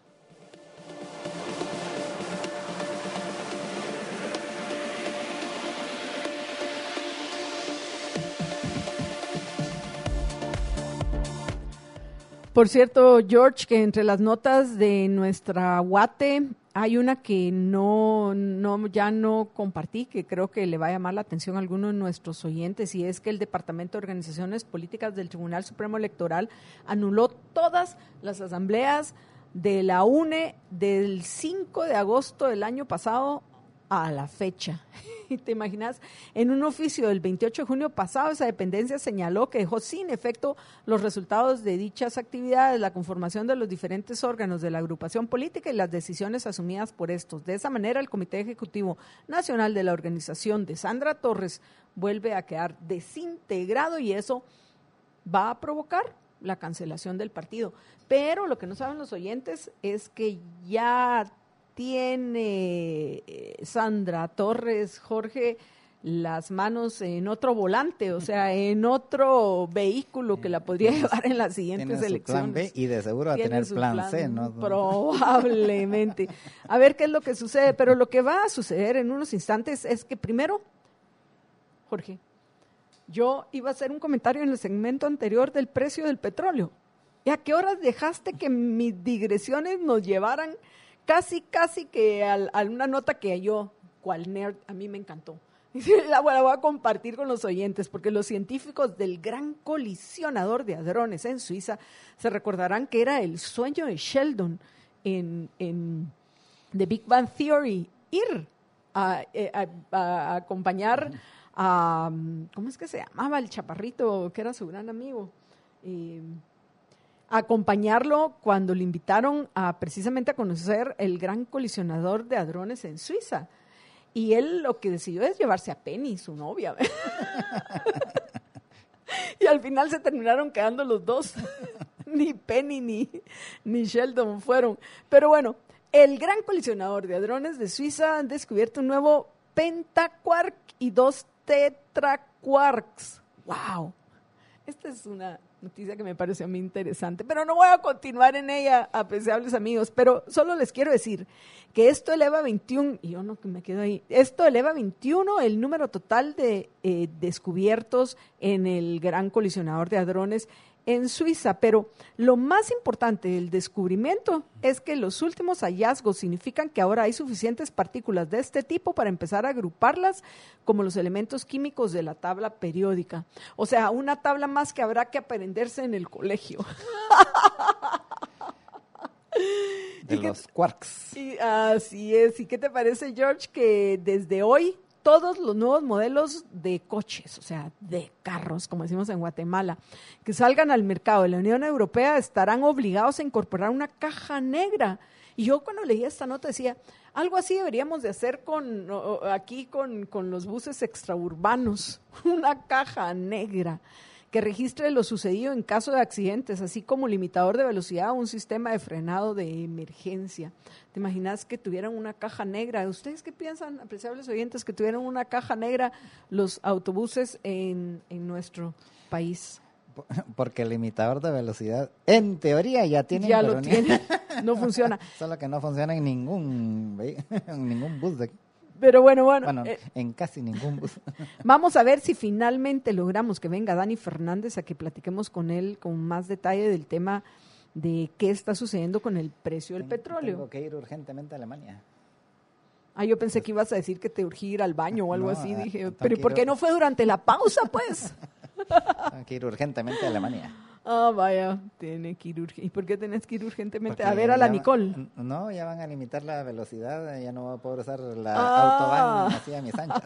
Por cierto, George, que entre las notas de nuestra Guate hay una que ya no compartí, que creo que le va a llamar la atención a alguno de nuestros oyentes, y es que el Departamento de Organizaciones Políticas del Tribunal Supremo Electoral anuló todas las asambleas de la UNE del 5 de agosto del año pasado a la fecha. ¿Te imaginas? En un oficio del 28 de junio pasado, esa dependencia señaló que dejó sin efecto los resultados de dichas actividades, la conformación de los diferentes órganos de la agrupación política y las decisiones asumidas por estos. De esa manera, el Comité Ejecutivo Nacional de la Organización de Sandra Torres vuelve a quedar desintegrado y eso va a provocar la cancelación del partido. Pero lo que no saben los oyentes es que ya tiene Sandra Torres, Jorge, las manos en otro volante, o sea, en otro vehículo que la podría llevar en las siguientes elecciones. Tiene su plan B y de seguro va a tener plan C, ¿no? Probablemente. A ver qué es lo que sucede, pero lo que va a suceder en unos instantes es que primero, Jorge, yo iba a hacer un comentario en el segmento anterior del precio del petróleo. ¿Y a qué horas dejaste que mis digresiones nos llevaran casi que a una nota que yo, cual nerd, a mí me encantó? La voy a compartir con los oyentes, porque los científicos del gran colisionador de hadrones en Suiza se recordarán que era el sueño de Sheldon en The Big Bang Theory, ir a acompañar a, ¿cómo es que se llamaba el chaparrito que era su gran amigo? Acompañarlo cuando le invitaron precisamente a conocer el gran colisionador de hadrones en Suiza. Y él lo que decidió es llevarse a Penny, su novia. Y al final se terminaron quedando los dos. Ni Penny ni Sheldon fueron. Pero bueno, el gran colisionador de hadrones de Suiza han descubierto un nuevo pentaquark y 2 tetraquarks. ¡Wow! Esta es una noticia que me pareció muy interesante, pero no voy a continuar en ella, apreciables amigos, pero solo les quiero decir que esto eleva a 21, y yo no que me quedo ahí, esto eleva a 21 el número total de descubiertos en el gran colisionador de hadrones en Suiza, pero lo más importante del descubrimiento es que los últimos hallazgos significan que ahora hay suficientes partículas de este tipo para empezar a agruparlas como los elementos químicos de la tabla periódica. O sea, una tabla más que habrá que aprenderse en el colegio. De los quarks. Así es. ¿Y qué te parece, George, que desde hoy todos los nuevos modelos de coches, o sea, de carros, como decimos en Guatemala, que salgan al mercado de la Unión Europea estarán obligados a incorporar una caja negra? Y yo cuando leía esta nota decía, algo así deberíamos de hacer aquí con los buses extraurbanos, una caja negra que registre lo sucedido en caso de accidentes, así como limitador de velocidad o un sistema de frenado de emergencia. ¿Te imaginas que tuvieran una caja negra? ¿Ustedes qué piensan, apreciables oyentes, que tuvieran una caja negra los autobuses en nuestro país? Porque el limitador de velocidad, en teoría, ya tienen. Ya lo tiene, no funciona. Solo que no funciona en ningún bus de aquí. Pero bueno, en casi ningún bus. Vamos a ver si finalmente logramos que venga Dani Fernández a que platiquemos con él con más detalle del tema de qué está sucediendo con el precio del petróleo. Tengo que ir urgentemente a Alemania. Yo pensé que ibas a decir que te urgía ir al baño o algo así. Dije, pero ¿y por qué no fue durante la pausa, pues? Tengo que ir urgentemente a Alemania. Vaya, tiene que ir urgentemente. ¿Y por qué tenés que ir urgentemente? Porque a ver a la Nicole. No, ya van a limitar la velocidad, ya no voy a poder usar la autobahn así a mis anchas.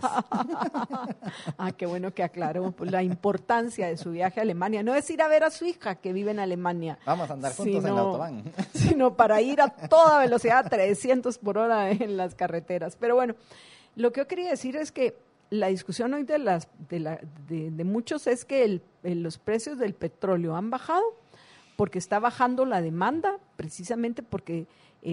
Qué bueno que aclaró la importancia de su viaje a Alemania. No es ir a ver a su hija que vive en Alemania. Vamos a andar juntos en la autobahn. Sino para ir a toda velocidad, 300 por hora en las carreteras. Pero bueno, lo que yo quería decir es que la discusión hoy de muchos es que los precios del petróleo han bajado porque está bajando la demanda, precisamente porque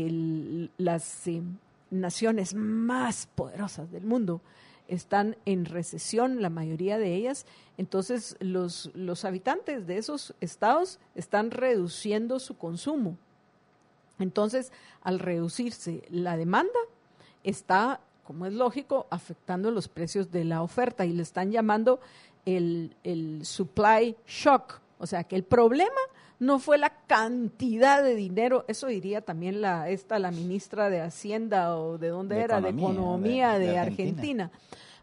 las naciones más poderosas del mundo están en recesión, la mayoría de ellas. Entonces los habitantes de esos estados están reduciendo su consumo. Entonces, al reducirse la demanda, está, como es lógico, afectando los precios de la oferta y le están llamando el supply shock. O sea, que el problema no fue la cantidad de dinero, eso diría también la ministra de Hacienda o de dónde era, de Economía de Argentina.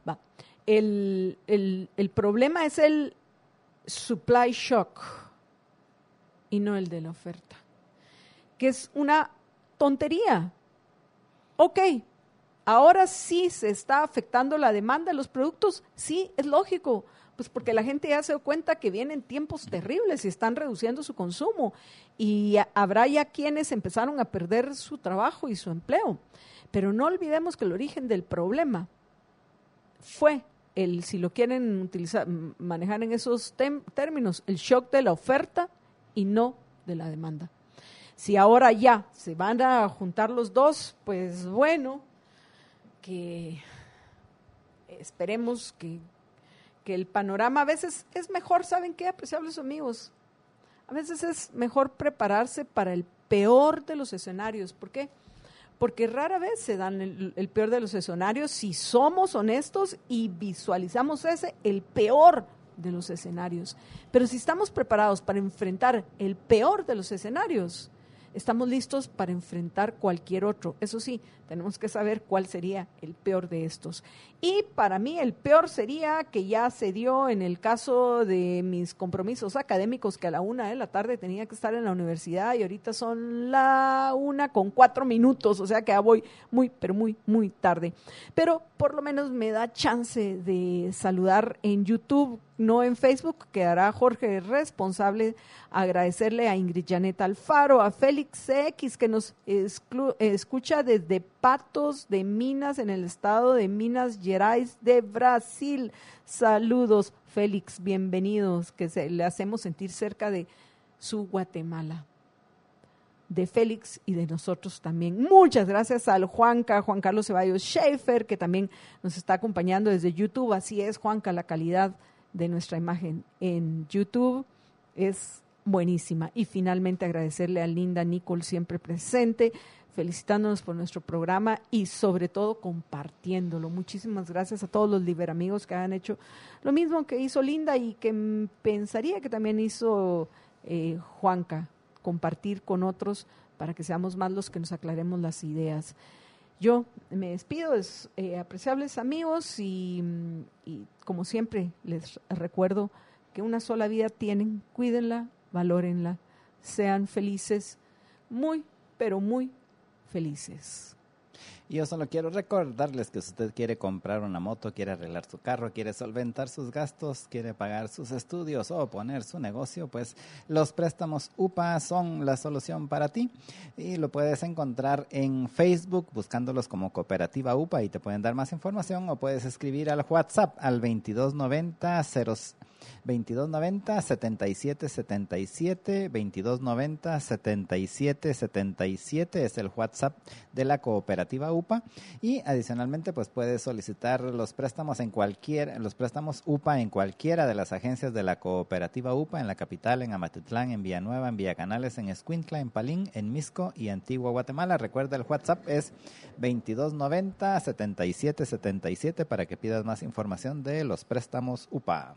El problema es el supply shock y no el de la oferta, que es una tontería. Ok, ahora sí se está afectando la demanda de los productos, sí, es lógico, pues porque la gente ya se dio cuenta que vienen tiempos terribles y están reduciendo su consumo y habrá ya quienes empezaron a perder su trabajo y su empleo. Pero no olvidemos que el origen del problema fue si lo quieren utilizar, manejar en esos términos, el shock de la oferta y no de la demanda. Si ahora ya se van a juntar los dos, pues bueno, que esperemos que el panorama a veces es mejor, ¿saben qué, apreciables amigos? A veces es mejor prepararse para el peor de los escenarios. ¿Por qué? Porque rara vez se dan el peor de los escenarios si somos honestos y visualizamos el peor de los escenarios. Pero si estamos preparados para enfrentar el peor de los escenarios, estamos listos para enfrentar cualquier otro. Eso sí, tenemos que saber cuál sería el peor de estos. Y para mí el peor sería que ya se dio en el caso de mis compromisos académicos, que a la 1:00 p.m. tenía que estar en la universidad y ahorita son la 1:04, o sea que ya voy muy, pero muy, muy tarde. Pero por lo menos me da chance de saludar en YouTube, no en Facebook, quedará Jorge responsable. Agradecerle a Ingrid Janet Alfaro, a Félix X, que nos escucha desde Patos de Minas, en el estado de Minas Gerais de Brasil. Saludos, Félix, bienvenidos, que le hacemos sentir cerca de su Guatemala, de Félix y de nosotros también. Muchas gracias al Juan Carlos Ceballos Schaefer, que también nos está acompañando desde YouTube. Así es, Juanca, la calidad de nuestra imagen en YouTube es buenísima. Y finalmente agradecerle a Linda Nicole, siempre presente, felicitándonos por nuestro programa y sobre todo compartiéndolo. Muchísimas gracias a todos los liberamigos que han hecho lo mismo que hizo Linda y que pensaría que también hizo Juanca, compartir con otros para que seamos más los que nos aclaremos las ideas. Yo me despido, apreciables amigos, y como siempre les recuerdo que una sola vida tienen, cuídenla, valórenla, sean felices, muy, pero muy felices. Y yo solo quiero recordarles que si usted quiere comprar una moto, quiere arreglar su carro, quiere solventar sus gastos, quiere pagar sus estudios o poner su negocio, pues los préstamos UPA son la solución para ti. Y lo puedes encontrar en Facebook buscándolos como Cooperativa UPA y te pueden dar más información, o puedes escribir al WhatsApp al 2290-7777, 2290-7777 es el WhatsApp de la Cooperativa UPA. Y adicionalmente pues puedes solicitar los préstamos UPA en cualquiera de las agencias de la Cooperativa UPA, en la capital, en Amatitlán, en Villanueva, en Villacanales, en Escuintla, en Palín, en Misco y Antigua Guatemala. Recuerda, el WhatsApp es 2290-7777 para que pidas más información de los préstamos UPA.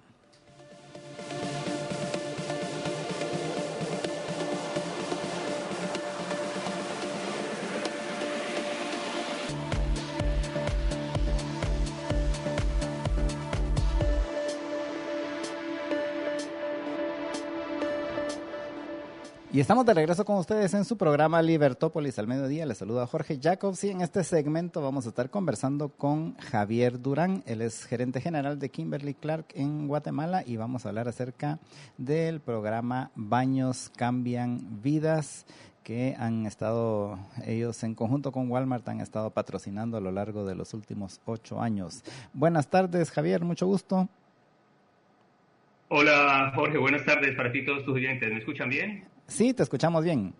Y estamos de regreso con ustedes en su programa Libertópolis al mediodía. Les saluda Jorge Jacobs y en este segmento vamos a estar conversando con Javier Durán. Él es gerente general de Kimberly Clark en Guatemala y vamos a hablar acerca del programa Baños Cambian Vidas, que han estado, ellos en conjunto con Walmart han estado patrocinando a lo largo de los últimos 8 años. Buenas tardes, Javier, mucho gusto. Hola Jorge, buenas tardes para ti y todos tus oyentes. ¿Me escuchan bien? Sí, te escuchamos bien.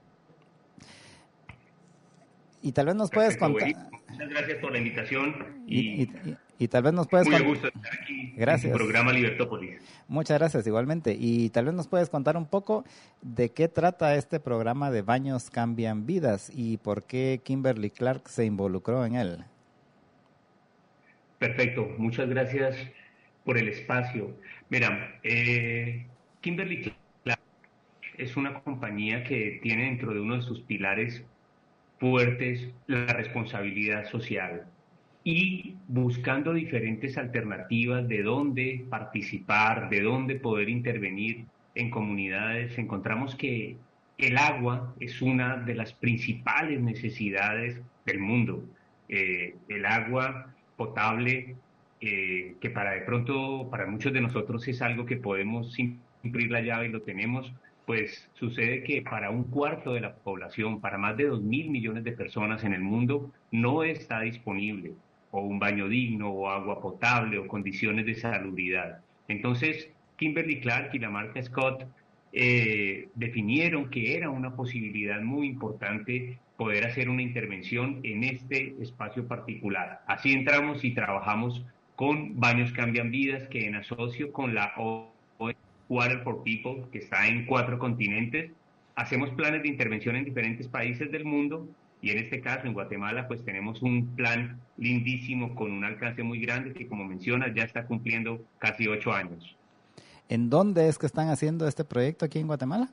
Y tal vez nos puedes contar. Muchas gracias por la invitación y tal vez nos puedes muy a gusto estar aquí. Gracias. En tu programa Libertópolis. Muchas gracias, igualmente. Y tal vez nos puedes contar un poco de qué trata este programa de Baños Cambian Vidas y por qué Kimberly Clark se involucró en él. Perfecto, muchas gracias por el espacio. Mira, Kimberly Clark es una compañía que tiene dentro de uno de sus pilares fuertes la responsabilidad social y buscando diferentes alternativas de dónde participar, de dónde poder intervenir en comunidades. Encontramos que el agua es una de las principales necesidades del mundo. El agua potable, que para muchos de nosotros es algo que podemos imprimir la llave y lo tenemos, pues sucede que para un cuarto de la población, para más de 2.000 millones de personas en el mundo, no está disponible o un baño digno o agua potable o condiciones de salubridad. Entonces, Kimberly-Clark y la marca Scott definieron que era una posibilidad muy importante poder hacer una intervención en este espacio particular. Así entramos y trabajamos con Baños Cambian Vidas, que en asocio con la Water for People, que está en 4 continentes, hacemos planes de intervención en diferentes países del mundo, y en este caso en Guatemala pues tenemos un plan lindísimo con un alcance muy grande que, como mencionas, ya está cumpliendo casi 8 años. ¿En dónde es que están haciendo este proyecto aquí en Guatemala?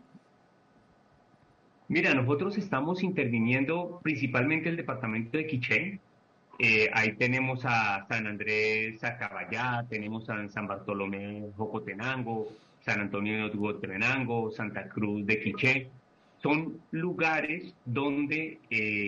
Mira, nosotros estamos interviniendo principalmente el departamento de Quiché. Ahí tenemos a San Andrés Acabayá, tenemos a San Bartolomé Jocotenango, San Antonio de Huehuetenango, Santa Cruz de Quiché. Son lugares donde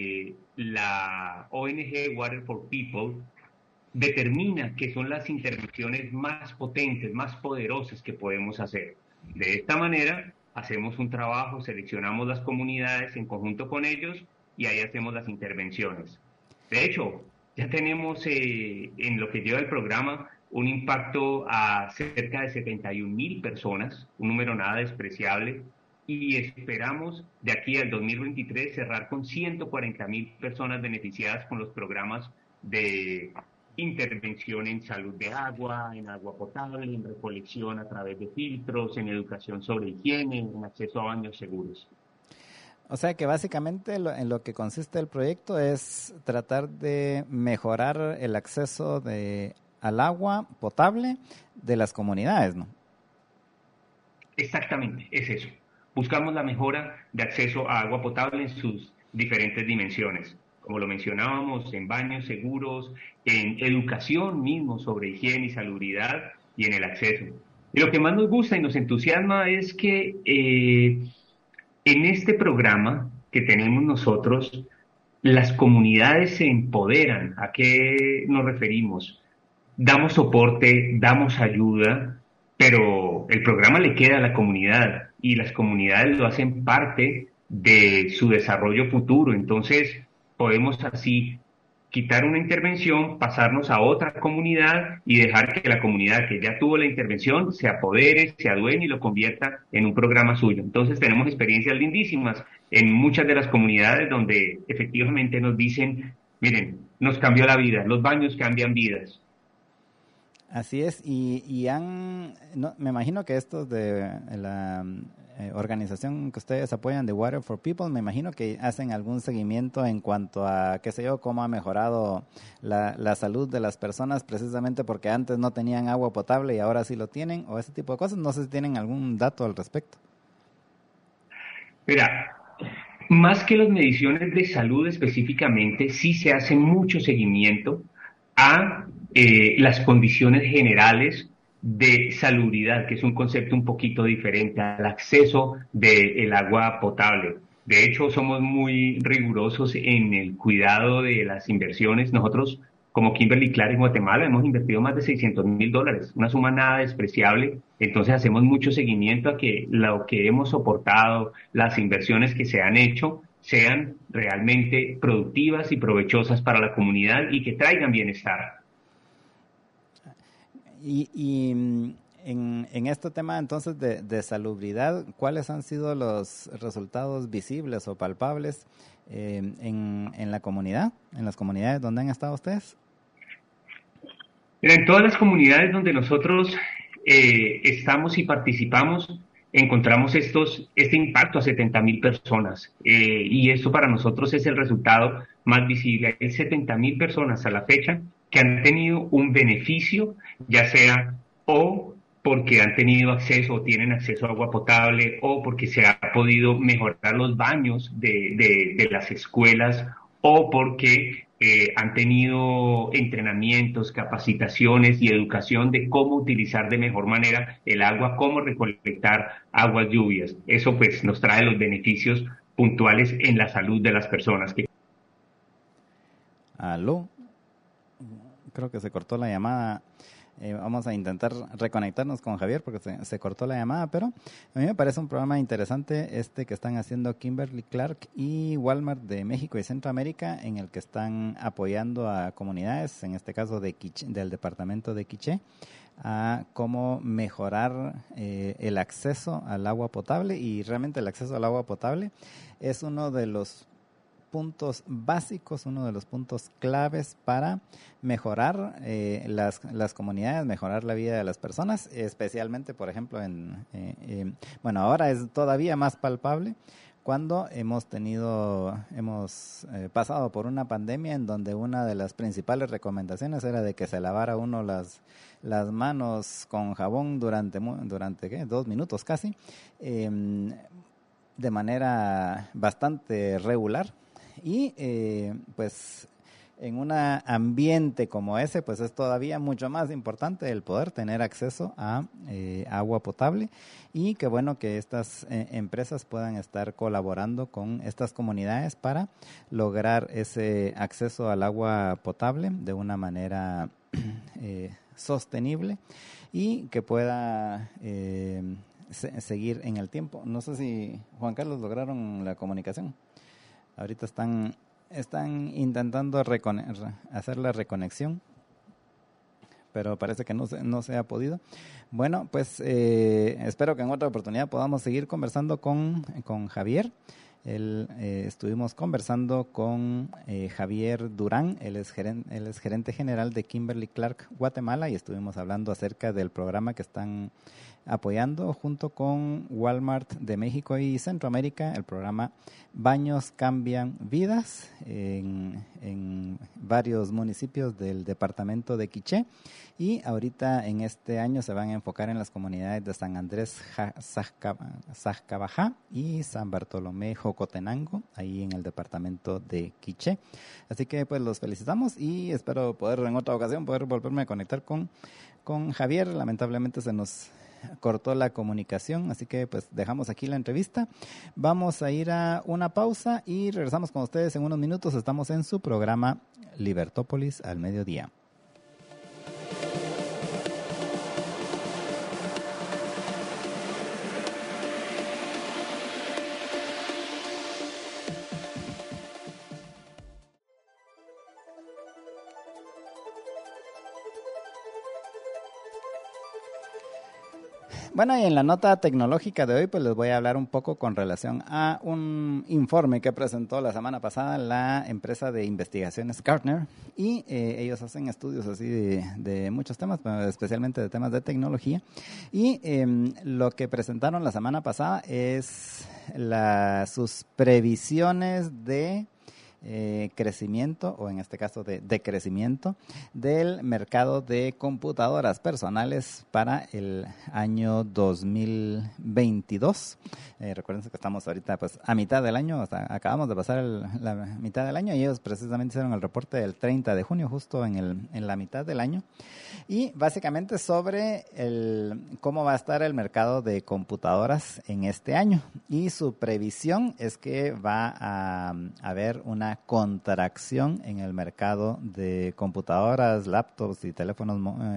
la ONG Water for People determina que son las intervenciones más potentes, más poderosas que podemos hacer. De esta manera, hacemos un trabajo, seleccionamos las comunidades en conjunto con ellos y ahí hacemos las intervenciones. De hecho, ya tenemos en lo que lleva el programa un impacto a cerca de 71,000 personas, un número nada despreciable, y esperamos de aquí al 2023 cerrar con 140,000 personas beneficiadas con los programas de intervención en salud de agua, en agua potable, en recolección a través de filtros, en educación sobre higiene, en acceso a baños seguros. O sea que básicamente en lo que consiste el proyecto es tratar de mejorar el acceso al agua potable de las comunidades, ¿no? Exactamente, es eso. Buscamos la mejora de acceso a agua potable en sus diferentes dimensiones. Como lo mencionábamos, en baños seguros, en educación mismo sobre higiene y salubridad y en el acceso. Y lo que más nos gusta y nos entusiasma es que en este programa que tenemos nosotros, las comunidades se empoderan. ¿A qué nos referimos? Damos soporte, damos ayuda, pero el programa le queda a la comunidad y las comunidades lo hacen parte de su desarrollo futuro. Entonces, podemos así quitar una intervención, pasarnos a otra comunidad y dejar que la comunidad que ya tuvo la intervención se apodere, se adueñe y lo convierta en un programa suyo. Entonces tenemos experiencias lindísimas en muchas de las comunidades donde efectivamente nos dicen, miren, nos cambió la vida, los baños cambian vidas. Así es, me imagino que estos de la organización que ustedes apoyan de Water for People, me imagino que hacen algún seguimiento en cuanto a, qué sé yo, cómo ha mejorado la salud de las personas precisamente porque antes no tenían agua potable y ahora sí lo tienen, o ese tipo de cosas. No sé si tienen algún dato al respecto. Mira, más que las mediciones de salud específicamente, sí se hace mucho seguimiento a las condiciones generales de salubridad, que es un concepto un poquito diferente al acceso del agua potable. De hecho, somos muy rigurosos en el cuidado de las inversiones. Nosotros, como Kimberly-Clark en Guatemala, hemos invertido más de $600,000, una suma nada despreciable. Entonces hacemos mucho seguimiento a que lo que hemos soportado, las inversiones que se han hecho, sean realmente productivas y provechosas para la comunidad y que traigan bienestar. Y en este tema entonces de salubridad, ¿cuáles han sido los resultados visibles o palpables en la comunidad, en las comunidades donde han estado ustedes? Mira, en todas las comunidades donde nosotros estamos y participamos, encontramos este impacto a 70,000 personas y esto para nosotros es el resultado más visible. Hay 70,000 personas a la fecha que han tenido un beneficio, ya sea o porque han tenido acceso o tienen acceso a agua potable o porque se ha podido mejorar los baños de las escuelas o porque han tenido entrenamientos, capacitaciones y educación de cómo utilizar de mejor manera el agua, cómo recolectar aguas lluvias. Eso pues nos trae los beneficios puntuales en la salud de las personas. Aló, creo que se cortó la llamada. Vamos a intentar reconectarnos con Javier porque se cortó la llamada, pero a mí me parece un programa interesante que están haciendo Kimberly Clark y Walmart de México y Centroamérica, en el que están apoyando a comunidades, en este caso del departamento de Quiché, a cómo mejorar el acceso al agua potable. Y realmente el acceso al agua potable es uno de los puntos básicos, uno de los puntos claves para mejorar las comunidades, mejorar la vida de las personas, especialmente, por ejemplo, ahora es todavía más palpable cuando hemos pasado por una pandemia en donde una de las principales recomendaciones era de que se lavara uno las manos con jabón durante 2 minutos casi, de manera bastante regular. Y pues en un ambiente como ese, pues es todavía mucho más importante el poder tener acceso a agua potable, y qué bueno que estas empresas puedan estar colaborando con estas comunidades para lograr ese acceso al agua potable de una manera sostenible y que pueda seguir en el tiempo. No sé si Juan Carlos lograron la comunicación. Ahorita están intentando hacer la reconexión, pero parece que no se ha podido. Bueno, pues espero que en otra oportunidad podamos seguir conversando con Javier. Estuvimos conversando con Javier Durán, él es gerente general de Kimberly Clark Guatemala, y estuvimos hablando acerca del programa que están apoyando junto con Walmart de México y Centroamérica, el programa Baños Cambian Vidas, en varios municipios del departamento de Quiché, y ahorita en este año se van a enfocar en las comunidades de San Andrés Sajcabajá y San Bartolomé Jocotenango, ahí en el departamento de Quiché. Así que pues los felicitamos y espero poder en otra ocasión volverme a conectar con Javier. Lamentablemente se nos cortó la comunicación, así que pues dejamos aquí la entrevista. Vamos a ir a una pausa y regresamos con ustedes en unos minutos. Estamos en su programa Libertópolis al mediodía. Bueno, y en la nota tecnológica de hoy, pues les voy a hablar un poco con relación a un informe que presentó la semana pasada la empresa de investigaciones Gartner, y ellos hacen estudios así de muchos temas, pero especialmente de temas de tecnología, y lo que presentaron la semana pasada es sus previsiones de crecimiento, o en este caso de decrecimiento del mercado de computadoras personales para el año 2022. Recuerden que estamos ahorita pues a mitad del año, acabamos de pasar la mitad del año, y ellos precisamente hicieron el reporte del 30 de junio, justo en la mitad del año, y básicamente sobre cómo va a estar el mercado de computadoras en este año, y su previsión es que va a haber una contracción en el mercado de computadoras, laptops y teléfonos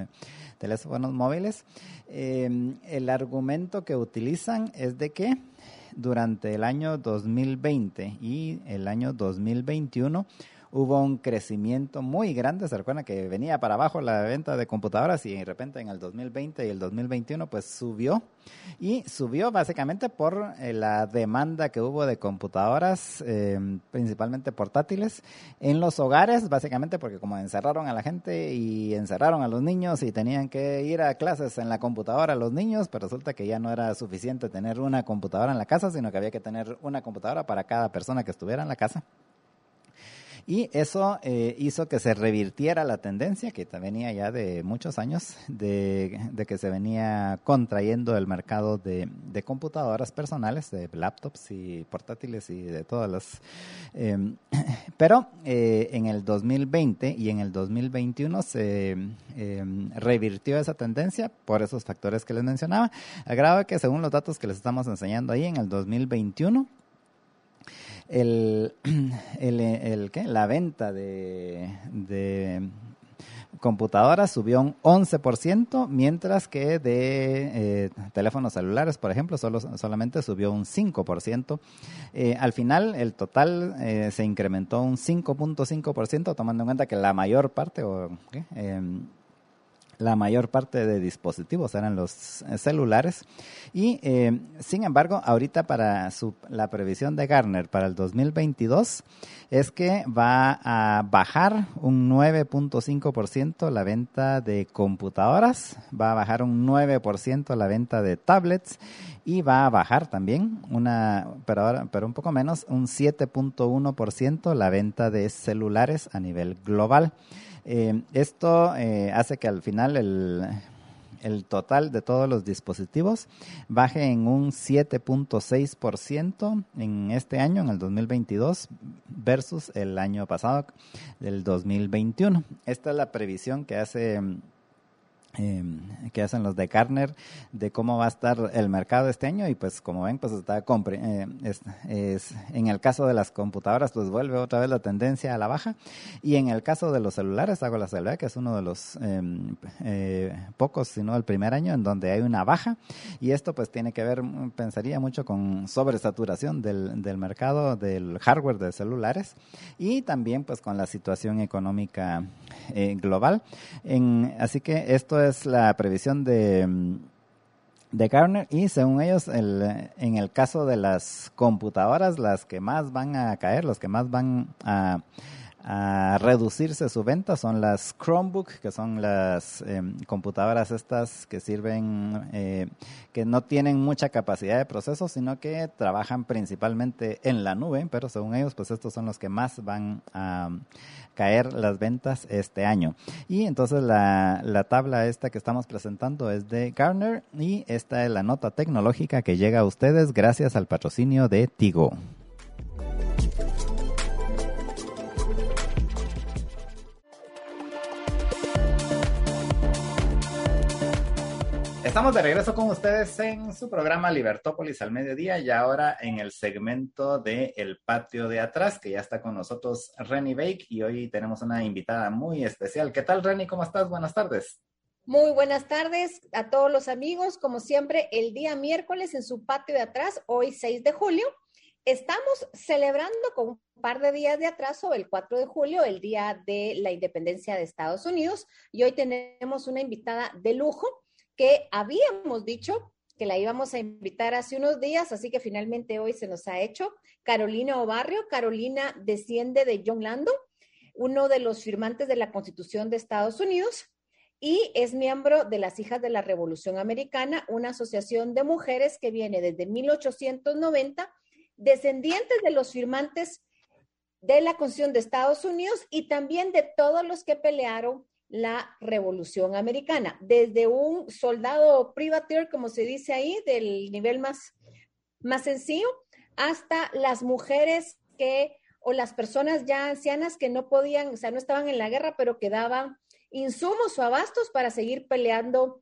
móviles. El argumento que utilizan es de que durante el año 2020 y el año 2021 hubo un crecimiento muy grande. Se recuerda que venía para abajo la venta de computadoras, y de repente en el 2020 y el 2021 pues subió básicamente por la demanda que hubo de computadoras, principalmente portátiles, en los hogares, básicamente porque como encerraron a la gente y encerraron a los niños y tenían que ir a clases en la computadora los niños, pero resulta que ya no era suficiente tener una computadora en la casa, sino que había que tener una computadora para cada persona que estuviera en la casa. Y eso hizo que se revirtiera la tendencia que venía ya de muchos años, de que se venía contrayendo el mercado de computadoras personales, de laptops y portátiles y de todas las... pero en el 2020 y en el 2021 se revirtió esa tendencia por esos factores que les mencionaba, al grado que según los datos que les estamos enseñando ahí, en el 2021... La venta de computadoras subió un 11%, mientras que de teléfonos celulares, por ejemplo, solamente subió un 5%. Al final, el total se incrementó un 5.5%, tomando en cuenta que la mayor parte de dispositivos eran los celulares. Y sin embargo, ahorita para la previsión de Gartner para el 2022 es que va a bajar un 9.5% la venta de computadoras, va a bajar un 9% la venta de tablets y va a bajar también pero un poco menos, un 7.1% la venta de celulares a nivel global. Esto hace que al final el total de todos los dispositivos baje en un 7.6% en este año, en el 2022, versus el año pasado, del 2021. Esta es la previsión que hacen los de Gartner de cómo va a estar el mercado este año, y pues como ven, pues está en el caso de las computadoras, pues vuelve otra vez la tendencia a la baja, y en el caso de los celulares, hago la salvedad que es uno de los pocos, si no el primer año en donde hay una baja, y esto pues tiene que ver, pensaría, mucho con sobresaturación del mercado del hardware de celulares, y también pues con la situación económica global. Así que esto es la previsión de Gartner, y según ellos, en el caso de las computadoras, las que más van a caer, los que más van a reducirse su venta son las Chromebook, que son las computadoras estas que sirven, que no tienen mucha capacidad de proceso, sino que trabajan principalmente en la nube, pero según ellos, pues estos son los que más van a caer las ventas este año. Y entonces la tabla esta que estamos presentando es de Gartner, y esta es la nota tecnológica que llega a ustedes gracias al patrocinio de Tigo. Estamos de regreso con ustedes en su programa Libertópolis al mediodía, y ahora en el segmento de El Patio de Atrás, que ya está con nosotros Renny Bake, y hoy tenemos una invitada muy especial. ¿Qué tal, Renny? ¿Cómo estás? Buenas tardes. Muy buenas tardes a todos los amigos. Como siempre, el día miércoles en su Patio de Atrás, hoy 6 de julio, estamos celebrando con un par de días de atraso, el 4 de julio, el día de la independencia de Estados Unidos, y hoy tenemos una invitada de lujo que habíamos dicho que la íbamos a invitar hace unos días, así que finalmente hoy se nos ha hecho. Carolina Obarrio. Carolina desciende de John Landon, uno de los firmantes de la Constitución de Estados Unidos, y es miembro de las Hijas de la Revolución Americana, una asociación de mujeres que viene desde 1890, descendientes de los firmantes de la Constitución de Estados Unidos y también de todos los que pelearon la Revolución Americana, desde un soldado privateer, como se dice ahí, del nivel más sencillo, hasta las mujeres o las personas ya ancianas que no podían, o sea, no estaban en la guerra, pero que daban insumos o abastos para seguir peleando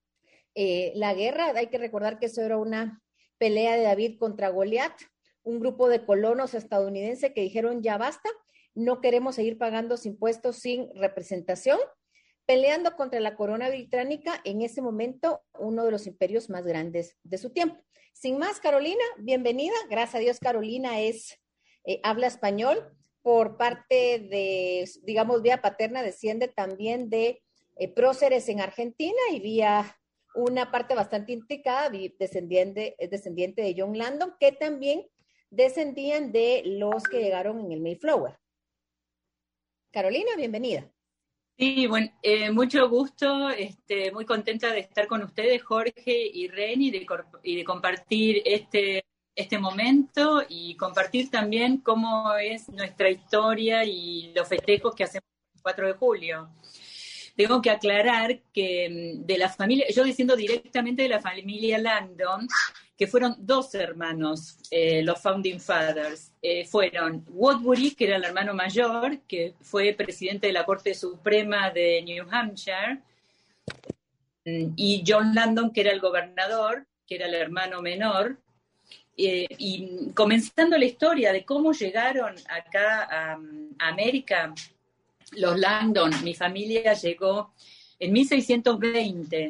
la guerra. Hay que recordar que eso era una pelea de David contra Goliat, un grupo de colonos estadounidenses que dijeron ya basta, no queremos seguir pagando impuestos sin representación, peleando contra la corona británica, en ese momento uno de los imperios más grandes de su tiempo. Sin más, Carolina, bienvenida. Gracias a Dios, Carolina habla español por parte de, digamos, vía paterna, desciende también de próceres en Argentina, y vía una parte bastante indicada, es descendiente de John Landon, que también descendían de los que llegaron en el Mayflower. Carolina, bienvenida. Sí, bueno, mucho gusto, muy contenta de estar con ustedes, Jorge y Renny, y de compartir este momento, y compartir también cómo es nuestra historia y los festejos que hacemos el 4 de julio. Tengo que aclarar que de la familia, yo desciendo directamente de la familia Landon, que fueron dos hermanos, los Founding Fathers. Fueron Woodbury, que era el hermano mayor, que fue presidente de la Corte Suprema de New Hampshire, y John Landon, que era el gobernador, que era el hermano menor, Y comenzando la historia de cómo llegaron acá a América, los Langdon, mi familia llegó en 1620,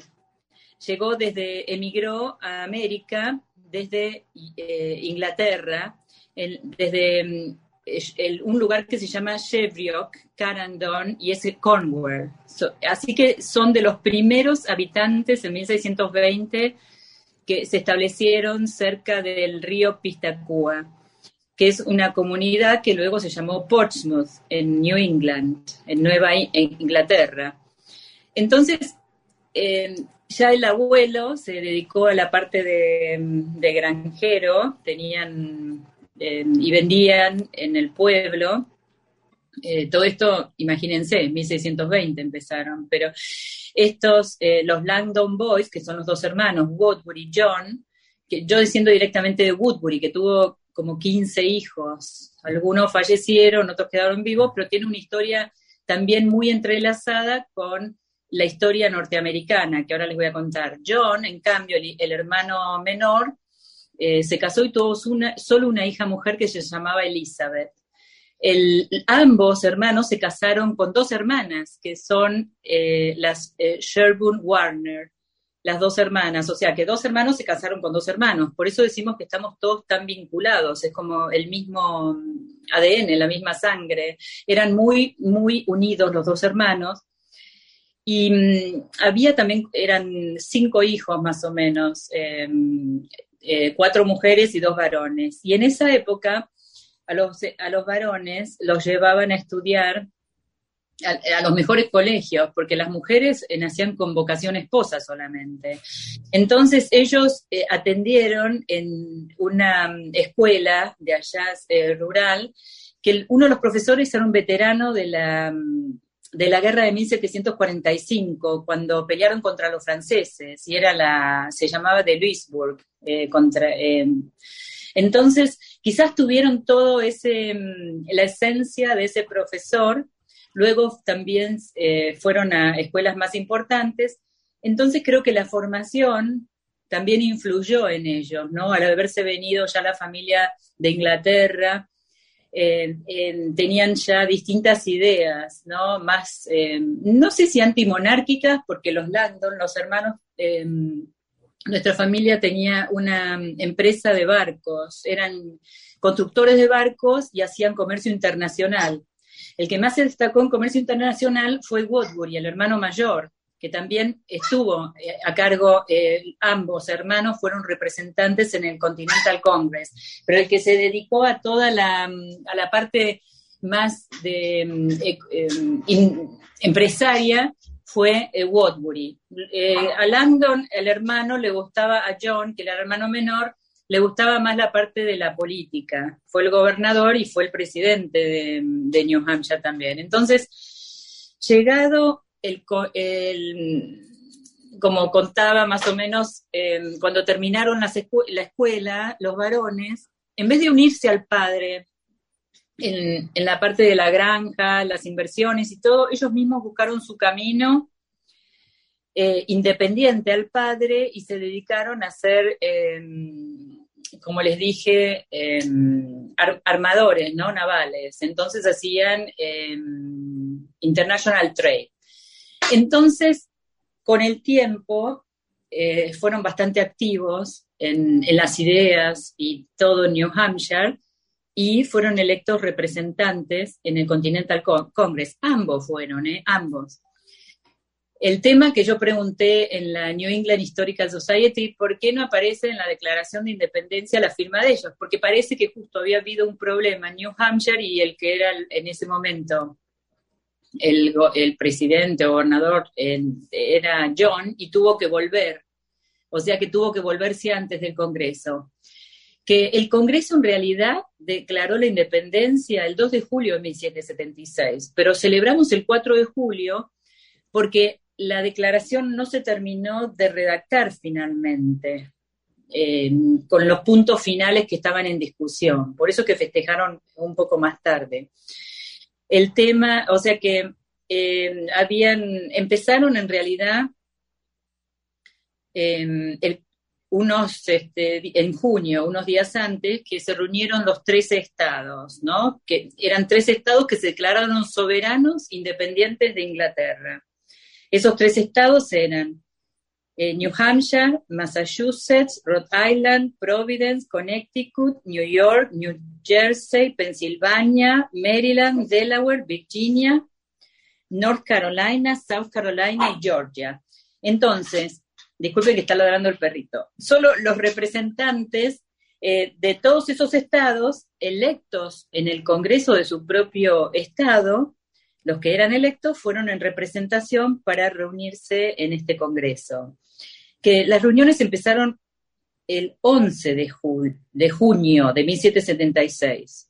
emigró a América desde Inglaterra, desde un lugar que se llama Cheviot, Carandon, y es Cornwall. Así que son de los primeros habitantes en 1620 que se establecieron cerca del río Piscataqua, que es una comunidad que luego se llamó Portsmouth, en New England, en Nueva Inglaterra. Entonces, ya el abuelo se dedicó a la parte de granjero, tenían y vendían en el pueblo. Todo esto, imagínense, en 1620 empezaron, pero los Langdon Boys, que son los dos hermanos, Woodbury y John, que yo desciendo directamente de Woodbury, que tuvo como 15 hijos, algunos fallecieron, otros quedaron vivos, pero tiene una historia también muy entrelazada con la historia norteamericana, que ahora les voy a contar. John, en cambio, el hermano menor, se casó y tuvo solo una hija mujer que se llamaba Elizabeth. Ambos hermanos se casaron con dos hermanas, que son las Sherburne Warner, las dos hermanas, o sea que dos hermanos se casaron con dos hermanos, por eso decimos que estamos todos tan vinculados, es como el mismo ADN, la misma sangre, eran muy, muy unidos los dos hermanos, y había también, eran 5 hijos más o menos, 4 mujeres y 2 varones, y en esa época a los varones los llevaban a estudiar a los mejores colegios, porque las mujeres nacían con vocación esposa solamente. Entonces ellos atendieron en una escuela de allá rural, que uno de los profesores era un veterano de la guerra de 1745, cuando pelearon contra los franceses, y se llamaba de Louisbourg, entonces quizás tuvieron todo la esencia de ese profesor. Luego también fueron a escuelas más importantes. Entonces creo que la formación también influyó en ellos, ¿no? Al haberse venido ya la familia de Inglaterra, tenían ya distintas ideas, ¿no? Más, no sé si antimonárquicas, porque los Langdon, los hermanos, nuestra familia tenía una empresa de barcos, eran constructores de barcos y hacían comercio internacional. El que más se destacó en comercio internacional fue Woodbury, el hermano mayor, que también estuvo a cargo, ambos hermanos fueron representantes en el Continental Congress, pero el que se dedicó a toda a la parte más empresaria fue Woodbury. A Langdon, el hermano, le gustaba, a John, que era el hermano menor, le gustaba más la parte de la política. Fue el gobernador y fue el presidente de New Hampshire también. Entonces, llegado como contaba más o menos, cuando terminaron la escuela, los varones, en vez de unirse al padre en la parte de la granja, las inversiones y todo, ellos mismos buscaron su camino independiente al padre y se dedicaron a ser, como les dije, armadores, ¿no? Navales. Entonces hacían international trade. Entonces, con el tiempo, fueron bastante activos en las ideas y todo en New Hampshire, y fueron electos representantes en el Continental Congress. Ambos fueron, ambos. El tema que yo pregunté en la New England Historical Society, ¿por qué no aparece en la Declaración de Independencia la firma de ellos? Porque parece que justo había habido un problema en New Hampshire y el que era en ese momento el presidente o gobernador era John, y tuvo que volver. O sea que tuvo que volverse antes del Congreso. Que el Congreso en realidad declaró la independencia el 2 de julio de 1776, pero celebramos el 4 de julio porque la declaración no se terminó de redactar finalmente, con los puntos finales que estaban en discusión, por eso que festejaron un poco más tarde. El tema, o sea que empezaron en realidad en junio, unos días antes, que se reunieron los 13 estados, ¿no? Que eran 13 estados que se declararon soberanos independientes de Inglaterra. Esos 3 estados eran New Hampshire, Massachusetts, Rhode Island, Providence, Connecticut, New York, New Jersey, Pensilvania, Maryland, Delaware, Virginia, North Carolina, South Carolina y Georgia. Entonces, disculpe que está ladrando el perrito, solo los representantes de todos esos estados electos en el Congreso de su propio estado, los que eran electos fueron en representación para reunirse en este Congreso. Que las reuniones empezaron el 11 de junio de 1776.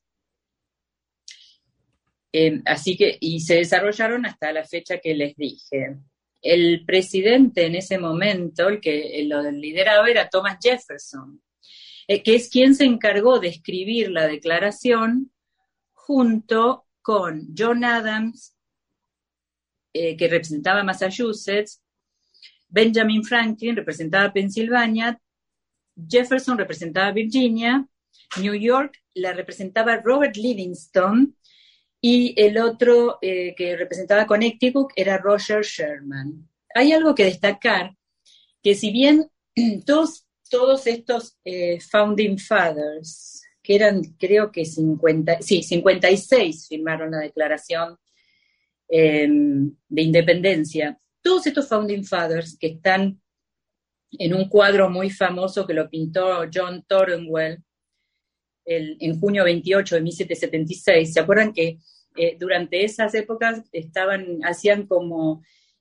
Así que, y se desarrollaron hasta la fecha que les dije. El presidente en ese momento, el que lo lideraba, era Thomas Jefferson, que es quien se encargó de escribir la declaración junto con John Adams, que representaba Massachusetts, Benjamin Franklin representaba Pensilvania, Jefferson representaba Virginia, New York la representaba Robert Livingston, y el otro que representaba Connecticut era Roger Sherman. Hay algo que destacar, que si bien todos estos Founding Fathers, que eran creo que 56 firmaron la Declaración de Independencia, todos estos Founding Fathers que están en un cuadro muy famoso que lo pintó John Thornwell en junio 28 de 1776, ¿se acuerdan que durante esas épocas hacían como,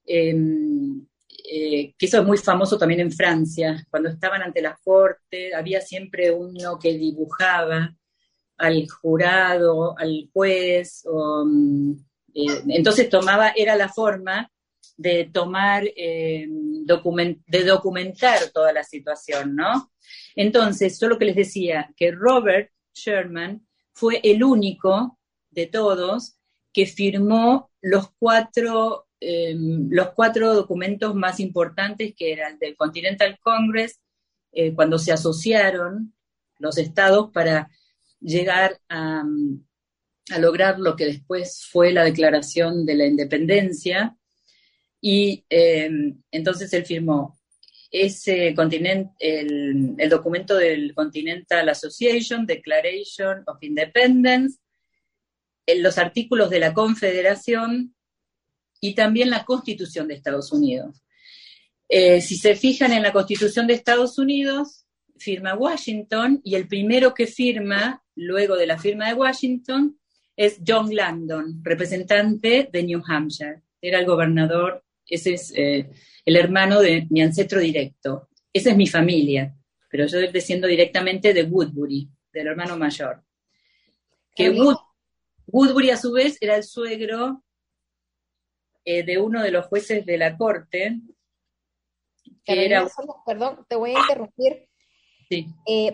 que eso es muy famoso también en Francia, cuando estaban ante la corte, había siempre uno que dibujaba al jurado, al juez, entonces era la forma de documentar toda la situación, ¿no? Entonces, yo lo que les decía, que Robert Sherman fue el único de todos que firmó los cuatro documentos más importantes, que eran del Continental Congress, cuando se asociaron los estados para llegar a lograr lo que después fue la Declaración de la Independencia, y entonces él firmó ese el documento del Continental Association, Declaration of Independence, los artículos de la Confederación y también la Constitución de Estados Unidos. Si se fijan en la Constitución de Estados Unidos, firma Washington, y el primero que firma, luego de la firma de Washington, es John Langdon, representante de New Hampshire. Era el gobernador, ese es el hermano de mi ancestro directo. Esa es mi familia, pero yo desciendo directamente de Woodbury, del hermano mayor. Que Woodbury, a su vez, era el suegro de uno de los jueces de la corte, que era... Perdón, te voy a interrumpir. Sí.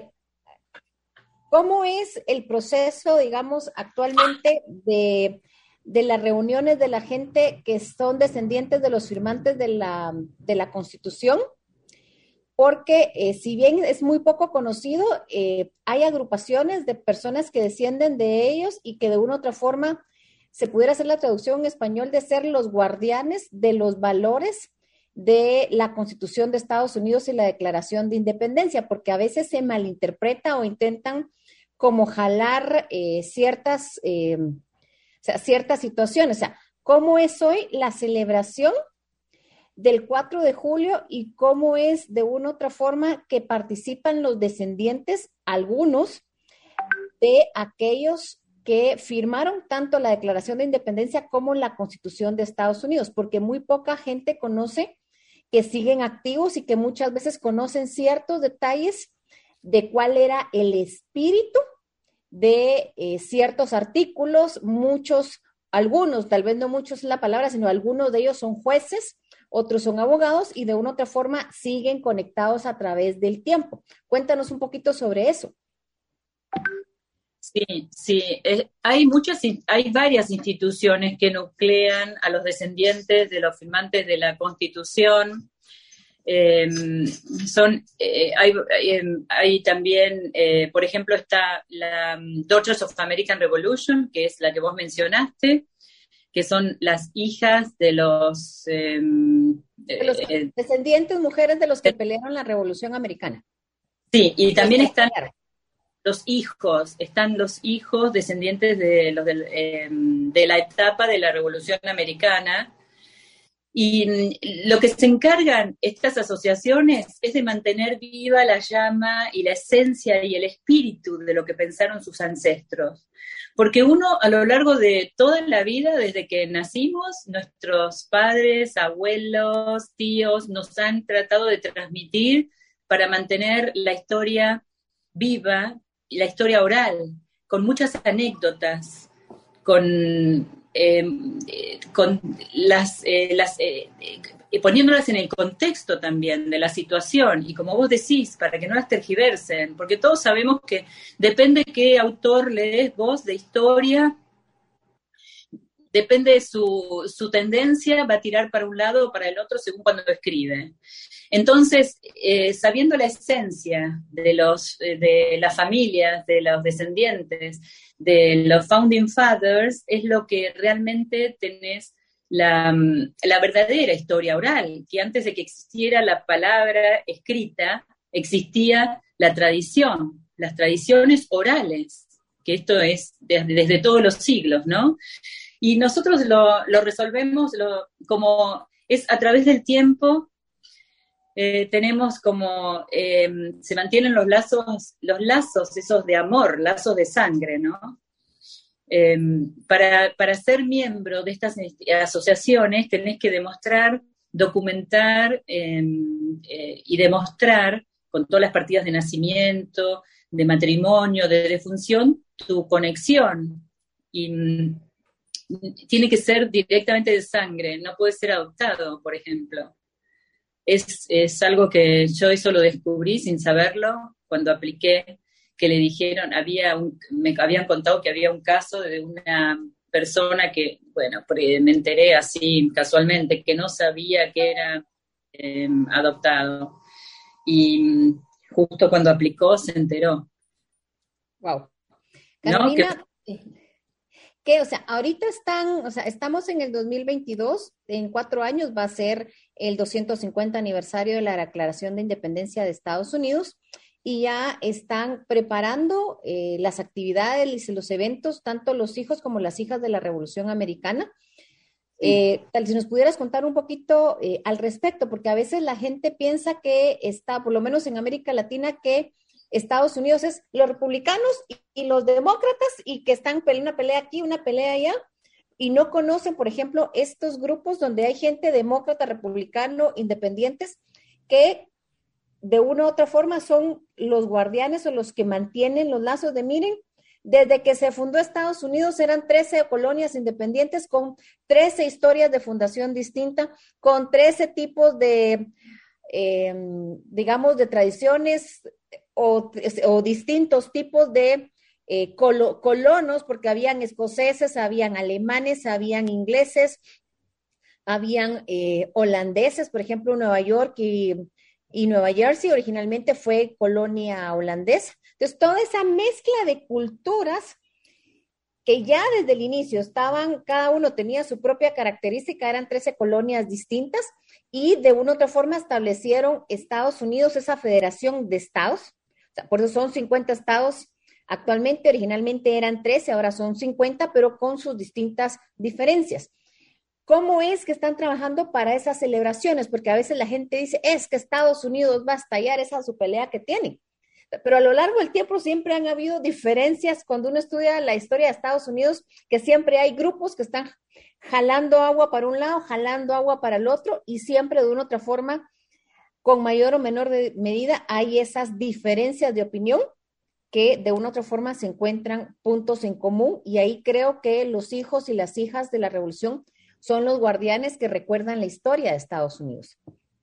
¿Cómo es el proceso, digamos, actualmente de las reuniones de la gente que son descendientes de los firmantes de la Constitución? Porque si bien es muy poco conocido, hay agrupaciones de personas que descienden de ellos y que de una u otra forma se pudiera hacer la traducción en español de ser los guardianes de los valores de la Constitución de Estados Unidos y la Declaración de Independencia, porque a veces se malinterpreta o intentan como jalar ciertas situaciones. O sea, ¿cómo es hoy la celebración del 4 de julio y cómo es de una u otra forma que participan los descendientes, algunos de aquellos que firmaron tanto la Declaración de Independencia como la Constitución de Estados Unidos? Porque muy poca gente conoce que siguen activos y que muchas veces conocen ciertos detalles de cuál era el espíritu de ciertos artículos. Algunos, tal vez no muchos es la palabra, sino algunos de ellos son jueces, otros son abogados y de una u otra forma siguen conectados a través del tiempo. Cuéntanos un poquito sobre eso. Sí, hay varias instituciones que nuclean a los descendientes de los firmantes de la Constitución. Hay también, por ejemplo, está la Daughters of American Revolution, que es la que vos mencionaste, que son las hijas de los descendientes mujeres de los que pelearon la Revolución Americana. Sí, y también están los hijos descendientes de los de la etapa de la Revolución Americana. Y lo que se encargan estas asociaciones es de mantener viva la llama y la esencia y el espíritu de lo que pensaron sus ancestros. Porque uno, a lo largo de toda la vida, desde que nacimos, nuestros padres, abuelos, tíos, nos han tratado de transmitir para mantener la historia viva, y la historia oral, con muchas anécdotas, poniéndolas en el contexto también de la situación, y como vos decís, para que no las tergiversen, porque todos sabemos que depende qué autor lees vos de historia, depende de su tendencia, va a tirar para un lado o para el otro según cuando lo escribe. Entonces, sabiendo la esencia de las familias, de los descendientes, de los founding fathers, es lo que realmente tenés la verdadera historia oral, que antes de que existiera la palabra escrita, existía la tradición, las tradiciones orales, que esto es desde todos los siglos, ¿no? Y nosotros lo resolvemos como es a través del tiempo. Tenemos como, se mantienen los lazos esos de amor, lazos de sangre, ¿no? Para ser miembro de estas asociaciones tenés que demostrar, documentar y demostrar con todas las partidas de nacimiento, de matrimonio, de defunción, tu conexión. Y tiene que ser directamente de sangre, no puede ser adoptado, por ejemplo. Es algo que yo eso lo descubrí sin saberlo cuando apliqué, que le dijeron, me habían contado que había un caso de una persona que, bueno, me enteré así casualmente, que no sabía que era adoptado. Y justo cuando aplicó se enteró. Wow. Carolina, ¿no? O sea, ahorita estamos en el 2022, en 4 años va a ser el 250 aniversario de la Declaración de Independencia de Estados Unidos, y ya están preparando las actividades y los eventos, tanto los hijos como las hijas de la Revolución Americana. Tal si nos pudieras contar un poquito al respecto, porque a veces la gente piensa que está, por lo menos en América Latina, que Estados Unidos es los republicanos y los demócratas, y que están una pelea aquí, una pelea allá, y no conocen, por ejemplo, estos grupos donde hay gente demócrata, republicano, independientes, que de una u otra forma son los guardianes o los que mantienen los lazos de, miren, desde que se fundó Estados Unidos eran 13 colonias independientes con 13 historias de fundación distinta, con 13 tipos de, digamos, de tradiciones o distintos tipos de colonos, porque habían escoceses, habían alemanes, habían ingleses, habían holandeses, por ejemplo, Nueva York y Nueva Jersey originalmente fue colonia holandesa. Entonces, toda esa mezcla de culturas que ya desde el inicio estaban, cada uno tenía su propia característica, eran 13 colonias distintas, y de una u otra forma establecieron Estados Unidos, esa federación de estados. O sea, por eso son 50 estados actualmente, originalmente eran 13, ahora son 50, pero con sus distintas diferencias. ¿Cómo es que están trabajando para esas celebraciones? Porque a veces la gente dice, es que Estados Unidos va a estallar, esa su pelea que tienen. Pero a lo largo del tiempo siempre han habido diferencias cuando uno estudia la historia de Estados Unidos, que siempre hay grupos que están jalando agua para un lado, jalando agua para el otro, y siempre de una u otra forma, con mayor o menor medida, hay esas diferencias de opinión que de una u otra forma se encuentran puntos en común, y ahí creo que los hijos y las hijas de la revolución son los guardianes que recuerdan la historia de Estados Unidos.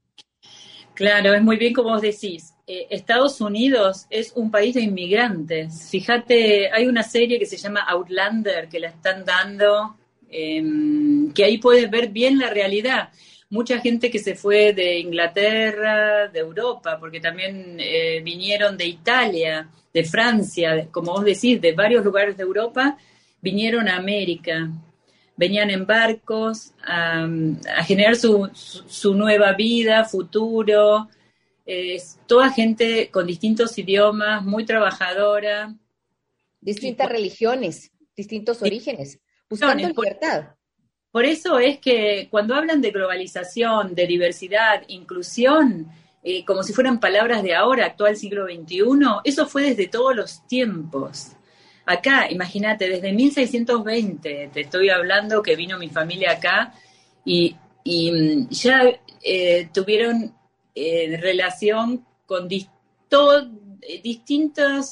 Claro, es muy bien como vos decís. Estados Unidos es un país de inmigrantes. Fíjate, hay una serie que se llama Outlander, que la están dando, que ahí puedes ver bien la realidad. mucha gente que se fue de Inglaterra, de Europa, porque también vinieron de Italia, de Francia, como vos decís, de varios lugares de Europa, vinieron a América. Venían en barcos a generar su nueva vida, futuro. Toda gente con distintos idiomas, muy trabajadora. Distintas religiones, distintos orígenes, buscando libertad. Por eso es que cuando hablan de globalización, de diversidad, inclusión, como si fueran palabras de ahora, actual siglo XXI, eso fue desde todos los tiempos. Acá, imagínate, desde 1620 te estoy hablando que vino mi familia acá y ya tuvieron relación con distintos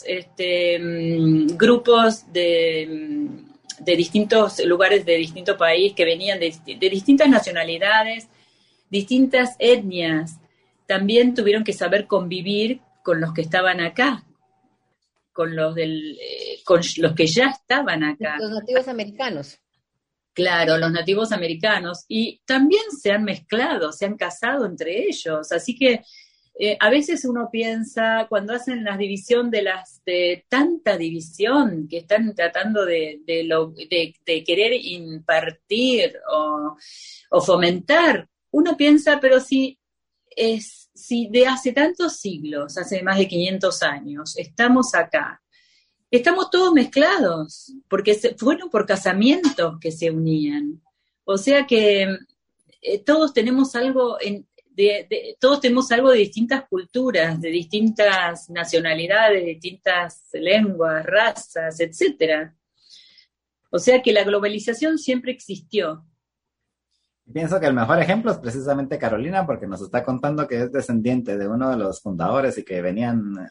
grupos de distintos lugares de distintos países que venían de distintas nacionalidades, distintas etnias. También tuvieron que saber convivir con los que estaban acá, con los que ya estaban acá. Los nativos americanos. Claro, los nativos americanos. Y también se han mezclado, se han casado entre ellos. Así que a veces uno piensa, cuando hacen la división de tanta división que están tratando de querer impartir o fomentar, uno piensa, pero si de hace tantos siglos, hace más de 500 años, estamos acá, estamos todos mezclados, porque fueron por casamientos que se unían. O sea que todos tenemos algo todos tenemos algo de distintas culturas, de distintas nacionalidades, de distintas lenguas, razas, etcétera. O sea que la globalización siempre existió. Pienso que el mejor ejemplo es precisamente Carolina, porque nos está contando que es descendiente de uno de los fundadores y que venían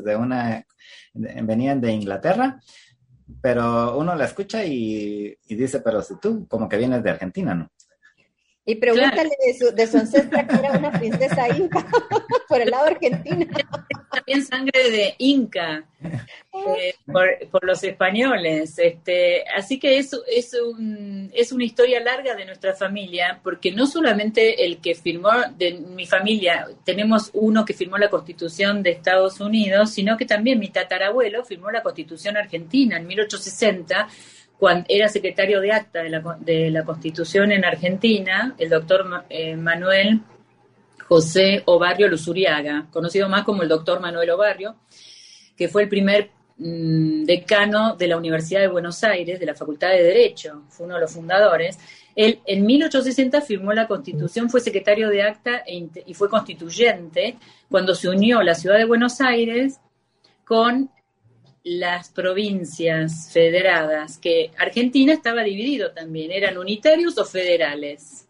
de Inglaterra, pero uno la escucha y dice, pero si tú como que vienes de Argentina, ¿no? Y pregúntale de su ancestra, que era una princesa inca, por el lado argentino. También sangre de inca, por los españoles. Así que es una historia larga de nuestra familia, porque no solamente el que firmó, de mi familia, tenemos uno que firmó la Constitución de Estados Unidos, sino que también mi tatarabuelo firmó la Constitución argentina en 1860, cuando era secretario de acta de la Constitución en Argentina, el doctor Manuel José Obarrio Luzuriaga, conocido más como el doctor Manuel Obarrio, que fue el primer decano de la Universidad de Buenos Aires, de la Facultad de Derecho, fue uno de los fundadores. Él en 1860 firmó la Constitución, fue secretario de acta y fue constituyente cuando se unió la ciudad de Buenos Aires con las provincias federadas, que Argentina estaba dividido también, eran unitarios o federales.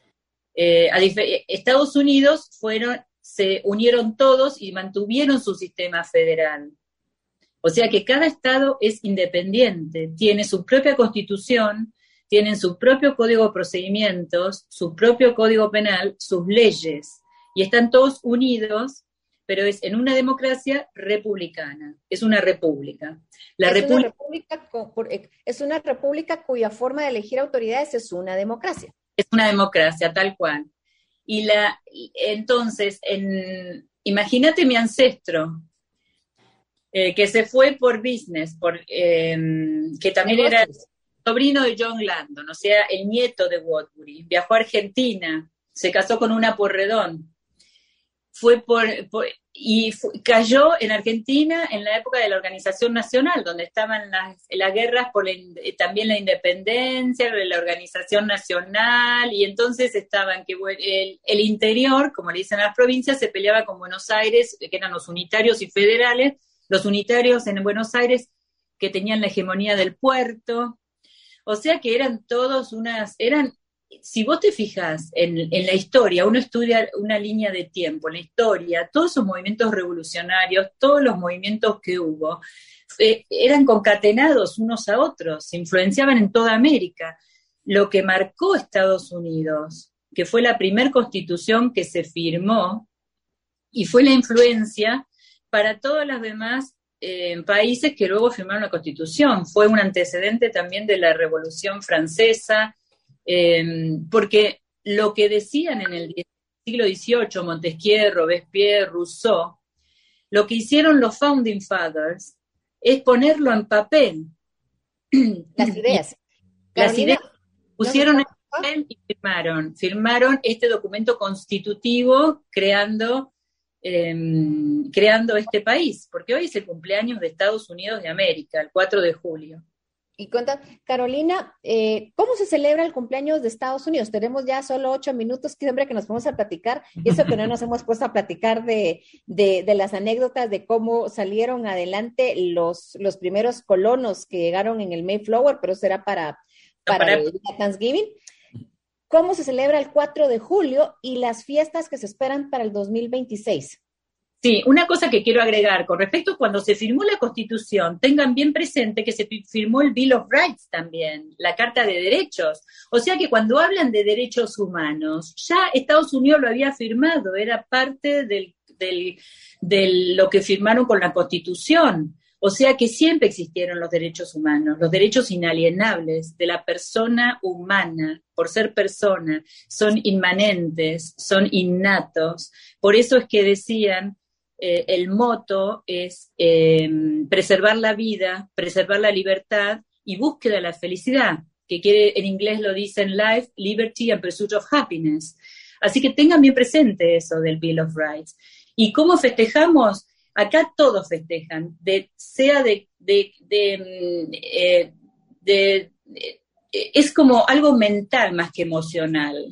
Estados Unidos se unieron todos y mantuvieron su sistema federal. O sea que cada estado es independiente, tiene su propia constitución, tienen su propio código de procedimientos, su propio código penal, sus leyes, y están todos unidos, pero es en una democracia republicana, es una república. Es una república cuya forma de elegir autoridades es una democracia. Es una democracia, tal cual. Entonces, imagínate mi ancestro, que se fue por business, que también era sobrino de John Landon, o sea, el nieto de Woodbury, viajó a Argentina, se casó con una Porredón, cayó en Argentina en la época de la Organización Nacional, donde estaban las guerras por también la independencia, la Organización Nacional, y entonces estaban que el interior, como le dicen a las provincias, se peleaba con Buenos Aires, que eran los unitarios y federales, los unitarios en Buenos Aires que tenían la hegemonía del puerto, o sea que eran todos si vos te fijas en la historia, uno estudia una línea de tiempo, en la historia, todos esos movimientos revolucionarios, todos los movimientos que hubo, eran concatenados unos a otros, se influenciaban en toda América. Lo que marcó Estados Unidos, que fue la primer constitución que se firmó, y fue la influencia para todos los demás países que luego firmaron la constitución. Fue un antecedente también de la Revolución Francesa, porque lo que decían en el siglo XVIII, Montesquieu, Robespierre, Rousseau, lo que hicieron los Founding Fathers es ponerlo en papel. Las ideas. Las Carolina, ideas pusieron en papel y firmaron este documento constitutivo creando este país, porque hoy es el cumpleaños de Estados Unidos de América, el 4 de julio. Y cuenta, Carolina, ¿cómo se celebra el cumpleaños de Estados Unidos? Tenemos ya solo 8 minutos, siempre que nos ponemos a platicar, y eso que no nos hemos puesto a platicar de las anécdotas de cómo salieron adelante los primeros colonos que llegaron en el Mayflower, pero eso era para el día Thanksgiving. ¿Cómo se celebra el 4 de julio y las fiestas que se esperan para el 2026? Sí, una cosa que quiero agregar con respecto a cuando se firmó la Constitución, tengan bien presente que se firmó el Bill of Rights también, la Carta de Derechos. O sea que cuando hablan de derechos humanos, ya Estados Unidos lo había firmado, era parte de lo que firmaron con la Constitución. O sea que siempre existieron los derechos humanos, los derechos inalienables de la persona humana, por ser persona, son inmanentes, son innatos. Por eso es que decían, el moto es preservar la vida, preservar la libertad y búsqueda de la felicidad, que en inglés lo dicen life, liberty and pursuit of happiness. Así que tengan bien presente eso del Bill of Rights. ¿Y cómo festejamos? Acá todos festejan, es como algo mental más que emocional.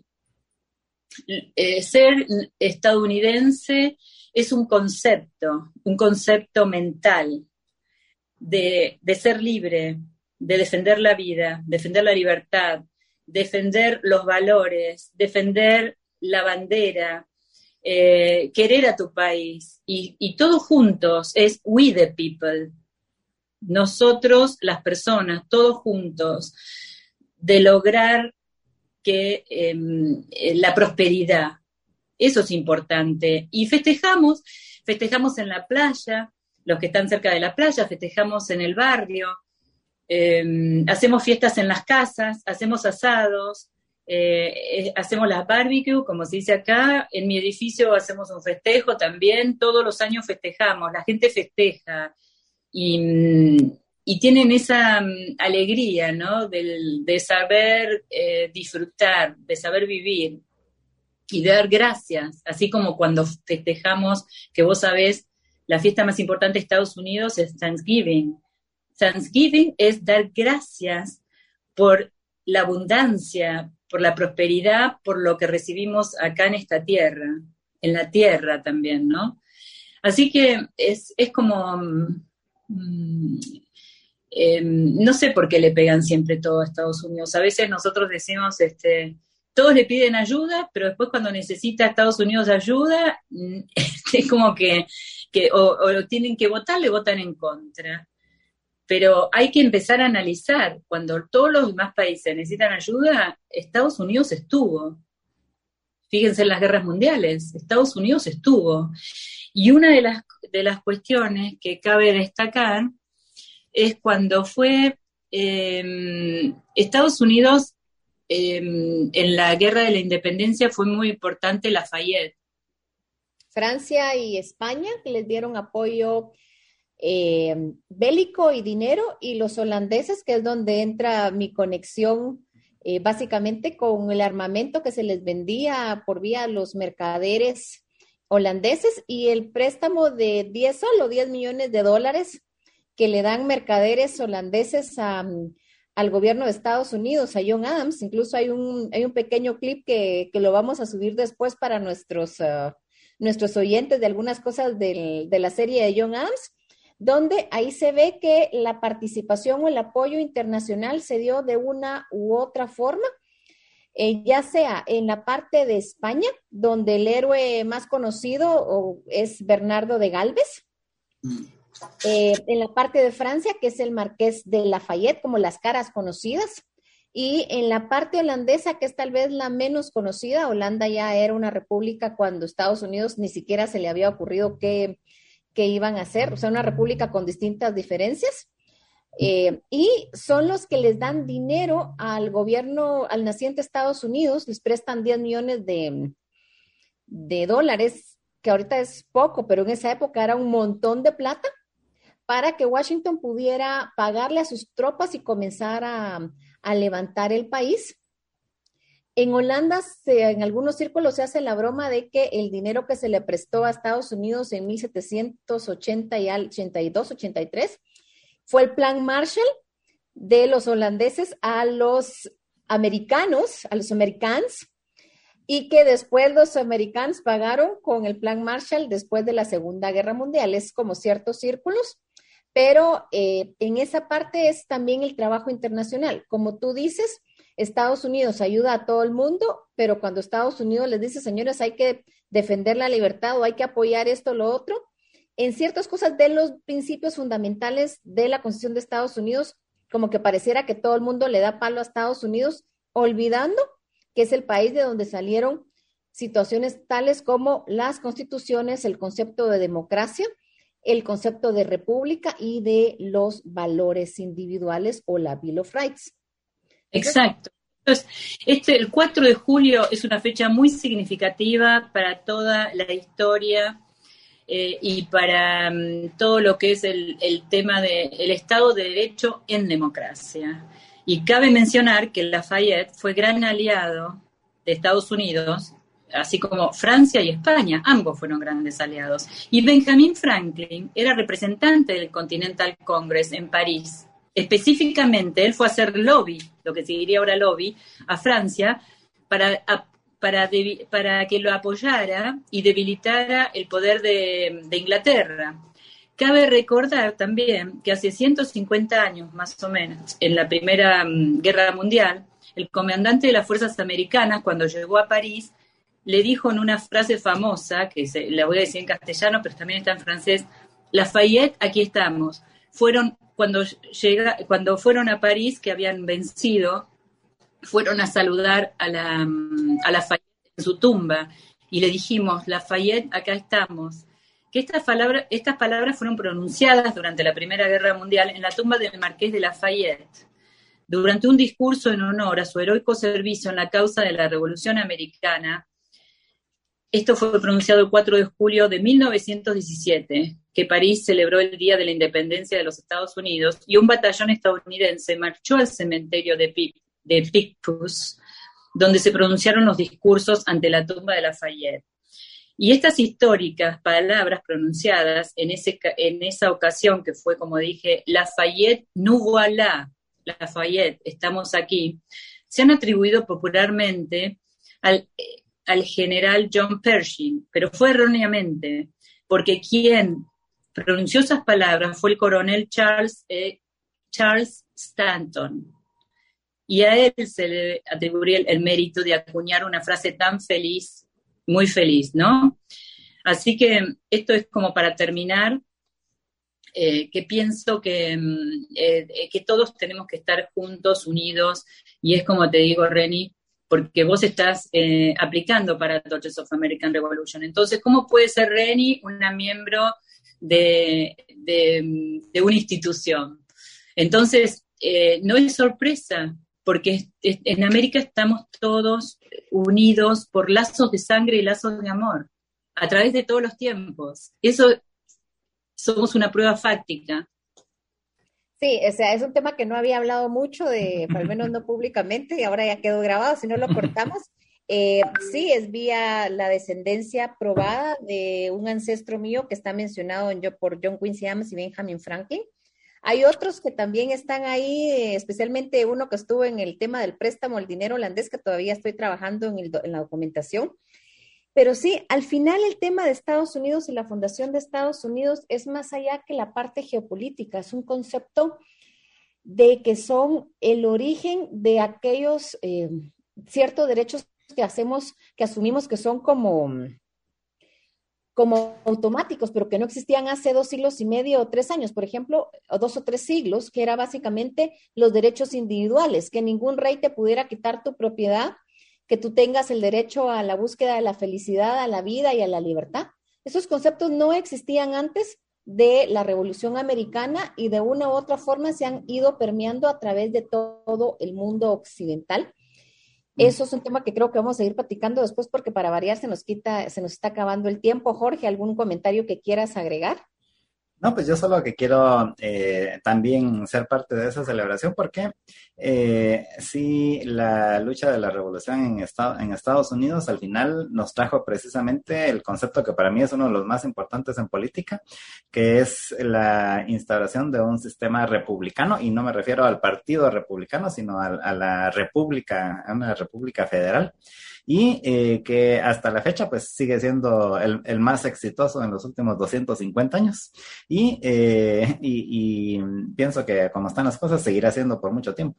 Ser estadounidense es un concepto mental de ser libre, de defender la vida, defender la libertad, defender los valores, defender la bandera, querer a tu país, y todos juntos es we the people, nosotros las personas, todos juntos, de lograr que la prosperidad, eso es importante, y festejamos en la playa, los que están cerca de la playa, festejamos en el barrio, hacemos fiestas en las casas, hacemos asados, hacemos las barbecue, como se dice acá. En mi edificio hacemos un festejo también, todos los años festejamos, la gente festeja y tienen esa alegría, ¿no? de saber disfrutar, de saber vivir y de dar gracias, así como cuando festejamos, que vos sabés, la fiesta más importante de Estados Unidos es Thanksgiving. Thanksgiving es dar gracias por la abundancia, por la prosperidad, por lo que recibimos acá en esta tierra, en la tierra también, ¿no? Así que es como, no sé por qué le pegan siempre todo a Estados Unidos. A veces nosotros decimos, todos le piden ayuda, pero después cuando necesita Estados Unidos ayuda, es como que o tienen que votar, le votan en contra. Pero hay que empezar a analizar, cuando todos los demás países necesitan ayuda, Estados Unidos estuvo. Fíjense en las guerras mundiales, Estados Unidos estuvo. Y una de las cuestiones que cabe destacar es cuando fue Estados Unidos, en la guerra de la independencia fue muy importante Lafayette. Francia y España, que les dieron apoyo bélico y dinero, y los holandeses, que es donde entra mi conexión básicamente con el armamento que se les vendía por vía a los mercaderes holandeses, y el préstamo de 10 millones de dólares que le dan mercaderes holandeses al gobierno de Estados Unidos, a John Adams. Incluso hay un pequeño clip que lo vamos a subir después para nuestros oyentes, de algunas cosas de la serie de John Adams, donde ahí se ve que la participación o el apoyo internacional se dio de una u otra forma, ya sea en la parte de España, donde el héroe más conocido es Bernardo de Galvez, en la parte de Francia, que es el Marqués de Lafayette, como las caras conocidas, y en la parte holandesa, que es tal vez la menos conocida. Holanda ya era una república cuando Estados Unidos ni siquiera se le había ocurrido qué iban a hacer, o sea, una república con distintas diferencias. y son los que les dan dinero al gobierno, al naciente Estados Unidos, les prestan 10 millones de dólares, que ahorita es poco, pero en esa época era un montón de plata, para que Washington pudiera pagarle a sus tropas y comenzar a levantar el país. En Holanda, en algunos círculos se hace la broma de que el dinero que se le prestó a Estados Unidos en 1780 y 82, 83, fue el Plan Marshall de los holandeses a los americanos, y que después los americanos pagaron con el Plan Marshall después de la Segunda Guerra Mundial. Es como ciertos círculos, pero en esa parte es también el trabajo internacional. Como tú dices, Estados Unidos ayuda a todo el mundo, pero cuando Estados Unidos les dice, señores, hay que defender la libertad o hay que apoyar esto o lo otro, en ciertas cosas de los principios fundamentales de la Constitución de Estados Unidos, como que pareciera que todo el mundo le da palo a Estados Unidos, olvidando que es el país de donde salieron situaciones tales como las constituciones, el concepto de democracia, el concepto de república y de los valores individuales o la Bill of Rights. Exacto. Entonces, el 4 de julio es una fecha muy significativa para toda la historia y para todo lo que es el tema del Estado de Derecho en democracia. Y cabe mencionar que Lafayette fue gran aliado de Estados Unidos, así como Francia y España, ambos fueron grandes aliados. Y Benjamin Franklin era representante del Continental Congress en París. Específicamente, él fue a hacer lobby, lo que se diría ahora lobby, a Francia para que lo apoyara y debilitara el poder de Inglaterra. Cabe recordar también que hace 150 años, más o menos, en la Primera Guerra Mundial, el comandante de las fuerzas americanas, cuando llegó a París, le dijo en una frase famosa, que la voy a decir en castellano, pero también está en francés, Lafayette, aquí estamos. Cuando fueron a París, que habían vencido, fueron a saludar a Lafayette en su tumba, y le dijimos, Lafayette, acá estamos. Que estas palabras fueron pronunciadas durante la Primera Guerra Mundial en la tumba del Marqués de Lafayette, durante un discurso en honor a su heroico servicio en la causa de la Revolución Americana. Esto fue pronunciado el 4 de julio de 1917, que París celebró el Día de la Independencia de los Estados Unidos, y un batallón estadounidense marchó al cementerio de Picpus, donde se pronunciaron los discursos ante la tumba de Lafayette. Y estas históricas palabras pronunciadas en esa ocasión, que fue, como dije, Lafayette, nous voilà, Lafayette, estamos aquí, se han atribuido popularmente al general John Pershing, pero fue erróneamente, porque quien pronunció esas palabras fue el coronel Charles Stanton. Y a él se le atribuye el mérito de acuñar una frase tan feliz, muy feliz, ¿no? Así que esto es como para terminar, que pienso que todos tenemos que estar juntos, unidos, y es como te digo, Reni, porque vos estás aplicando para Daughters of American Revolution. Entonces, ¿cómo puede ser Reni una miembro de una institución? Entonces, no es sorpresa, porque en América estamos todos unidos por lazos de sangre y lazos de amor, a través de todos los tiempos. Eso somos una prueba fáctica. Sí, o sea, es un tema que no había hablado mucho, al menos no públicamente, y ahora ya quedó grabado, si no lo cortamos. Sí, es vía la descendencia probada de un ancestro mío que está mencionado por John Quincy Adams y Benjamin Franklin. Hay otros que también están ahí, especialmente uno que estuvo en el tema del préstamo, el dinero holandés, que todavía estoy trabajando en la documentación. Pero sí, al final el tema de Estados Unidos y la fundación de Estados Unidos es más allá que la parte geopolítica, es un concepto de que son el origen de aquellos ciertos derechos que asumimos que son como automáticos, pero que no existían hace 2 siglos y medio o 3 años, por ejemplo, o 2 o 3 siglos, que era básicamente los derechos individuales, que ningún rey te pudiera quitar tu propiedad, que tú tengas el derecho a la búsqueda de la felicidad, a la vida y a la libertad. Esos conceptos no existían antes de la Revolución Americana y de una u otra forma se han ido permeando a través de todo el mundo occidental. Eso es un tema que creo que vamos a ir platicando después porque para variar se nos está acabando el tiempo. Jorge, ¿algún comentario que quieras agregar? No, pues yo solo que quiero también ser parte de esa celebración porque sí, la lucha de la revolución en Estados Unidos al final nos trajo precisamente el concepto que para mí es uno de los más importantes en política, que es la instauración de un sistema republicano, y no me refiero al partido republicano, sino a la república, a una república federal. Y que hasta la fecha pues sigue siendo el más exitoso en los últimos 250 años y pienso que como están las cosas seguirá siendo por mucho tiempo.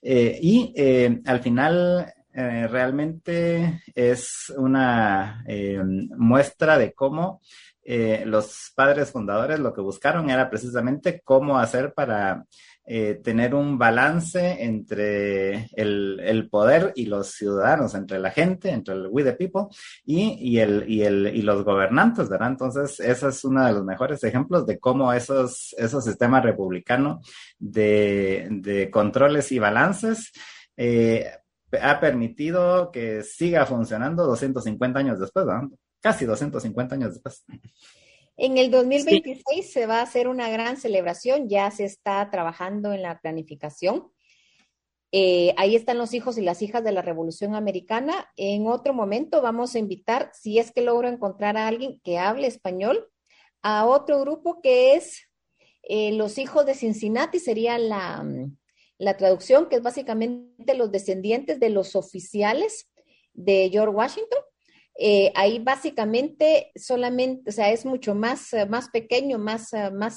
Al final realmente es una muestra de cómo los padres fundadores lo que buscaron era precisamente cómo hacer para tener un balance entre el poder y los ciudadanos, entre la gente, entre el we the people y los gobernantes, ¿verdad? Entonces, ese es uno de los mejores ejemplos de cómo esos sistemas republicanos de controles y balances ha permitido que siga funcionando 250 años después, ¿verdad? Casi 250 años después. En el 2026 se va a hacer una gran celebración, ya se está trabajando en la planificación. Ahí están los hijos y las hijas de la Revolución Americana. En otro momento vamos a invitar, si es que logro encontrar a alguien que hable español, a otro grupo que es los hijos de Cincinnati, sería la traducción, que es básicamente los descendientes de los oficiales de George Washington. Ahí básicamente solamente, o sea, es mucho más pequeño, más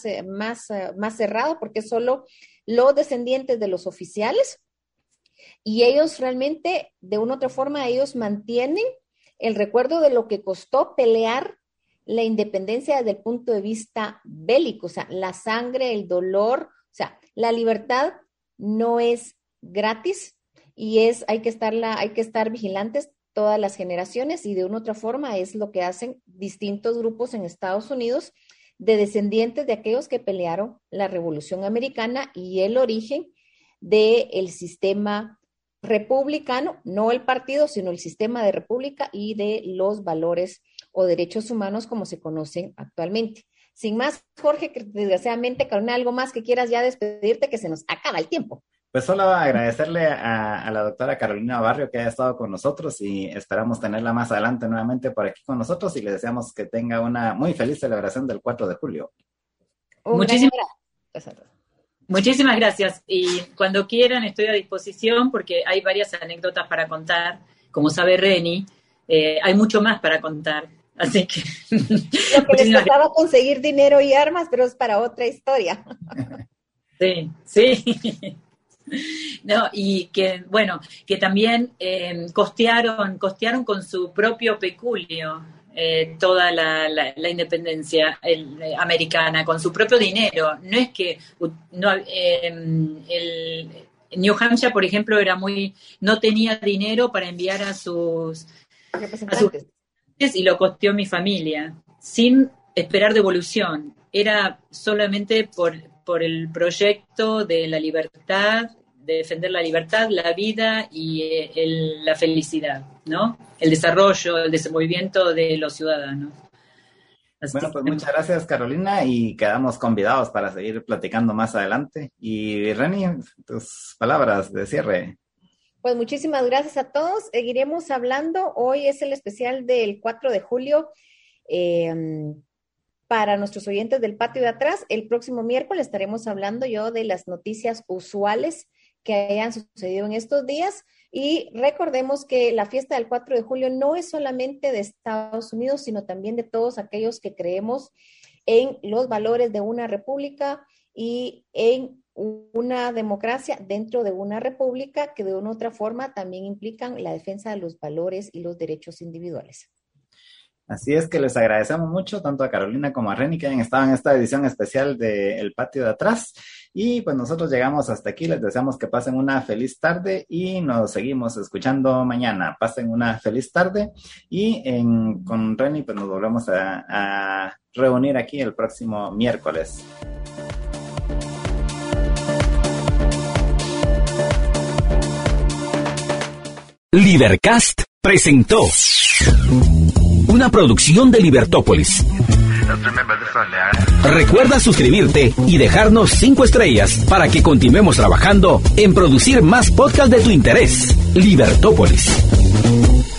cerrado, porque es solo los descendientes de los oficiales, y ellos realmente, de una u otra forma, ellos mantienen el recuerdo de lo que costó pelear la independencia desde el punto de vista bélico, o sea, la sangre, el dolor, o sea, la libertad no es gratis y hay que estar vigilantes todas las generaciones, y de una u otra forma es lo que hacen distintos grupos en Estados Unidos de descendientes de aquellos que pelearon la Revolución Americana y el origen del sistema republicano, no el partido, sino el sistema de república y de los valores o derechos humanos como se conocen actualmente. Sin más, Jorge, que desgraciadamente, Carolina, algo más que quieras ya despedirte, que se nos acaba el tiempo. Pues solo agradecerle a la doctora Carolina Barrio que haya estado con nosotros y esperamos tenerla más adelante nuevamente por aquí con nosotros y le deseamos que tenga una muy feliz celebración del 4 de julio. Muchísimas gracias y cuando quieran estoy a disposición porque hay varias anécdotas para contar. Como sabe Reni, hay mucho más para contar. Así que lo que les tocaba conseguir dinero y armas, pero es para otra historia. Sí. No, y que, bueno, que también costearon con su propio peculio toda la independencia americana, con su propio dinero. No es que New Hampshire, por ejemplo, no tenía dinero para enviar a sus representantes y lo costeó mi familia, sin esperar devolución. Era solamente por el proyecto de la libertad, de defender la libertad, la vida y la felicidad, ¿no? El desarrollo, el desenvolvimiento de los ciudadanos. Bueno, pues muchas gracias, Carolina, y quedamos convidados para seguir platicando más adelante. Y Reni, tus palabras de cierre. Pues muchísimas gracias a todos. Seguiremos hablando. Hoy es el especial del 4 de julio. Para nuestros oyentes del patio de atrás, el próximo miércoles estaremos hablando de las noticias usuales que hayan sucedido en estos días. Y recordemos que la fiesta del 4 de julio no es solamente de Estados Unidos, sino también de todos aquellos que creemos en los valores de una república y en una democracia dentro de una república que de una u otra forma también implican la defensa de los valores y los derechos individuales. Así es que les agradecemos mucho, tanto a Carolina como a Reni, que hayan estado en esta edición especial de El Patio de Atrás. Y pues nosotros llegamos hasta aquí, les deseamos que pasen una feliz tarde y nos seguimos escuchando mañana. Pasen una feliz tarde y con Reni pues nos volvemos a reunir aquí el próximo miércoles. Libercast presentó una producción de Libertópolis. Recuerda suscribirte y dejarnos 5 estrellas para que continuemos trabajando en producir más podcasts de tu interés. Libertópolis.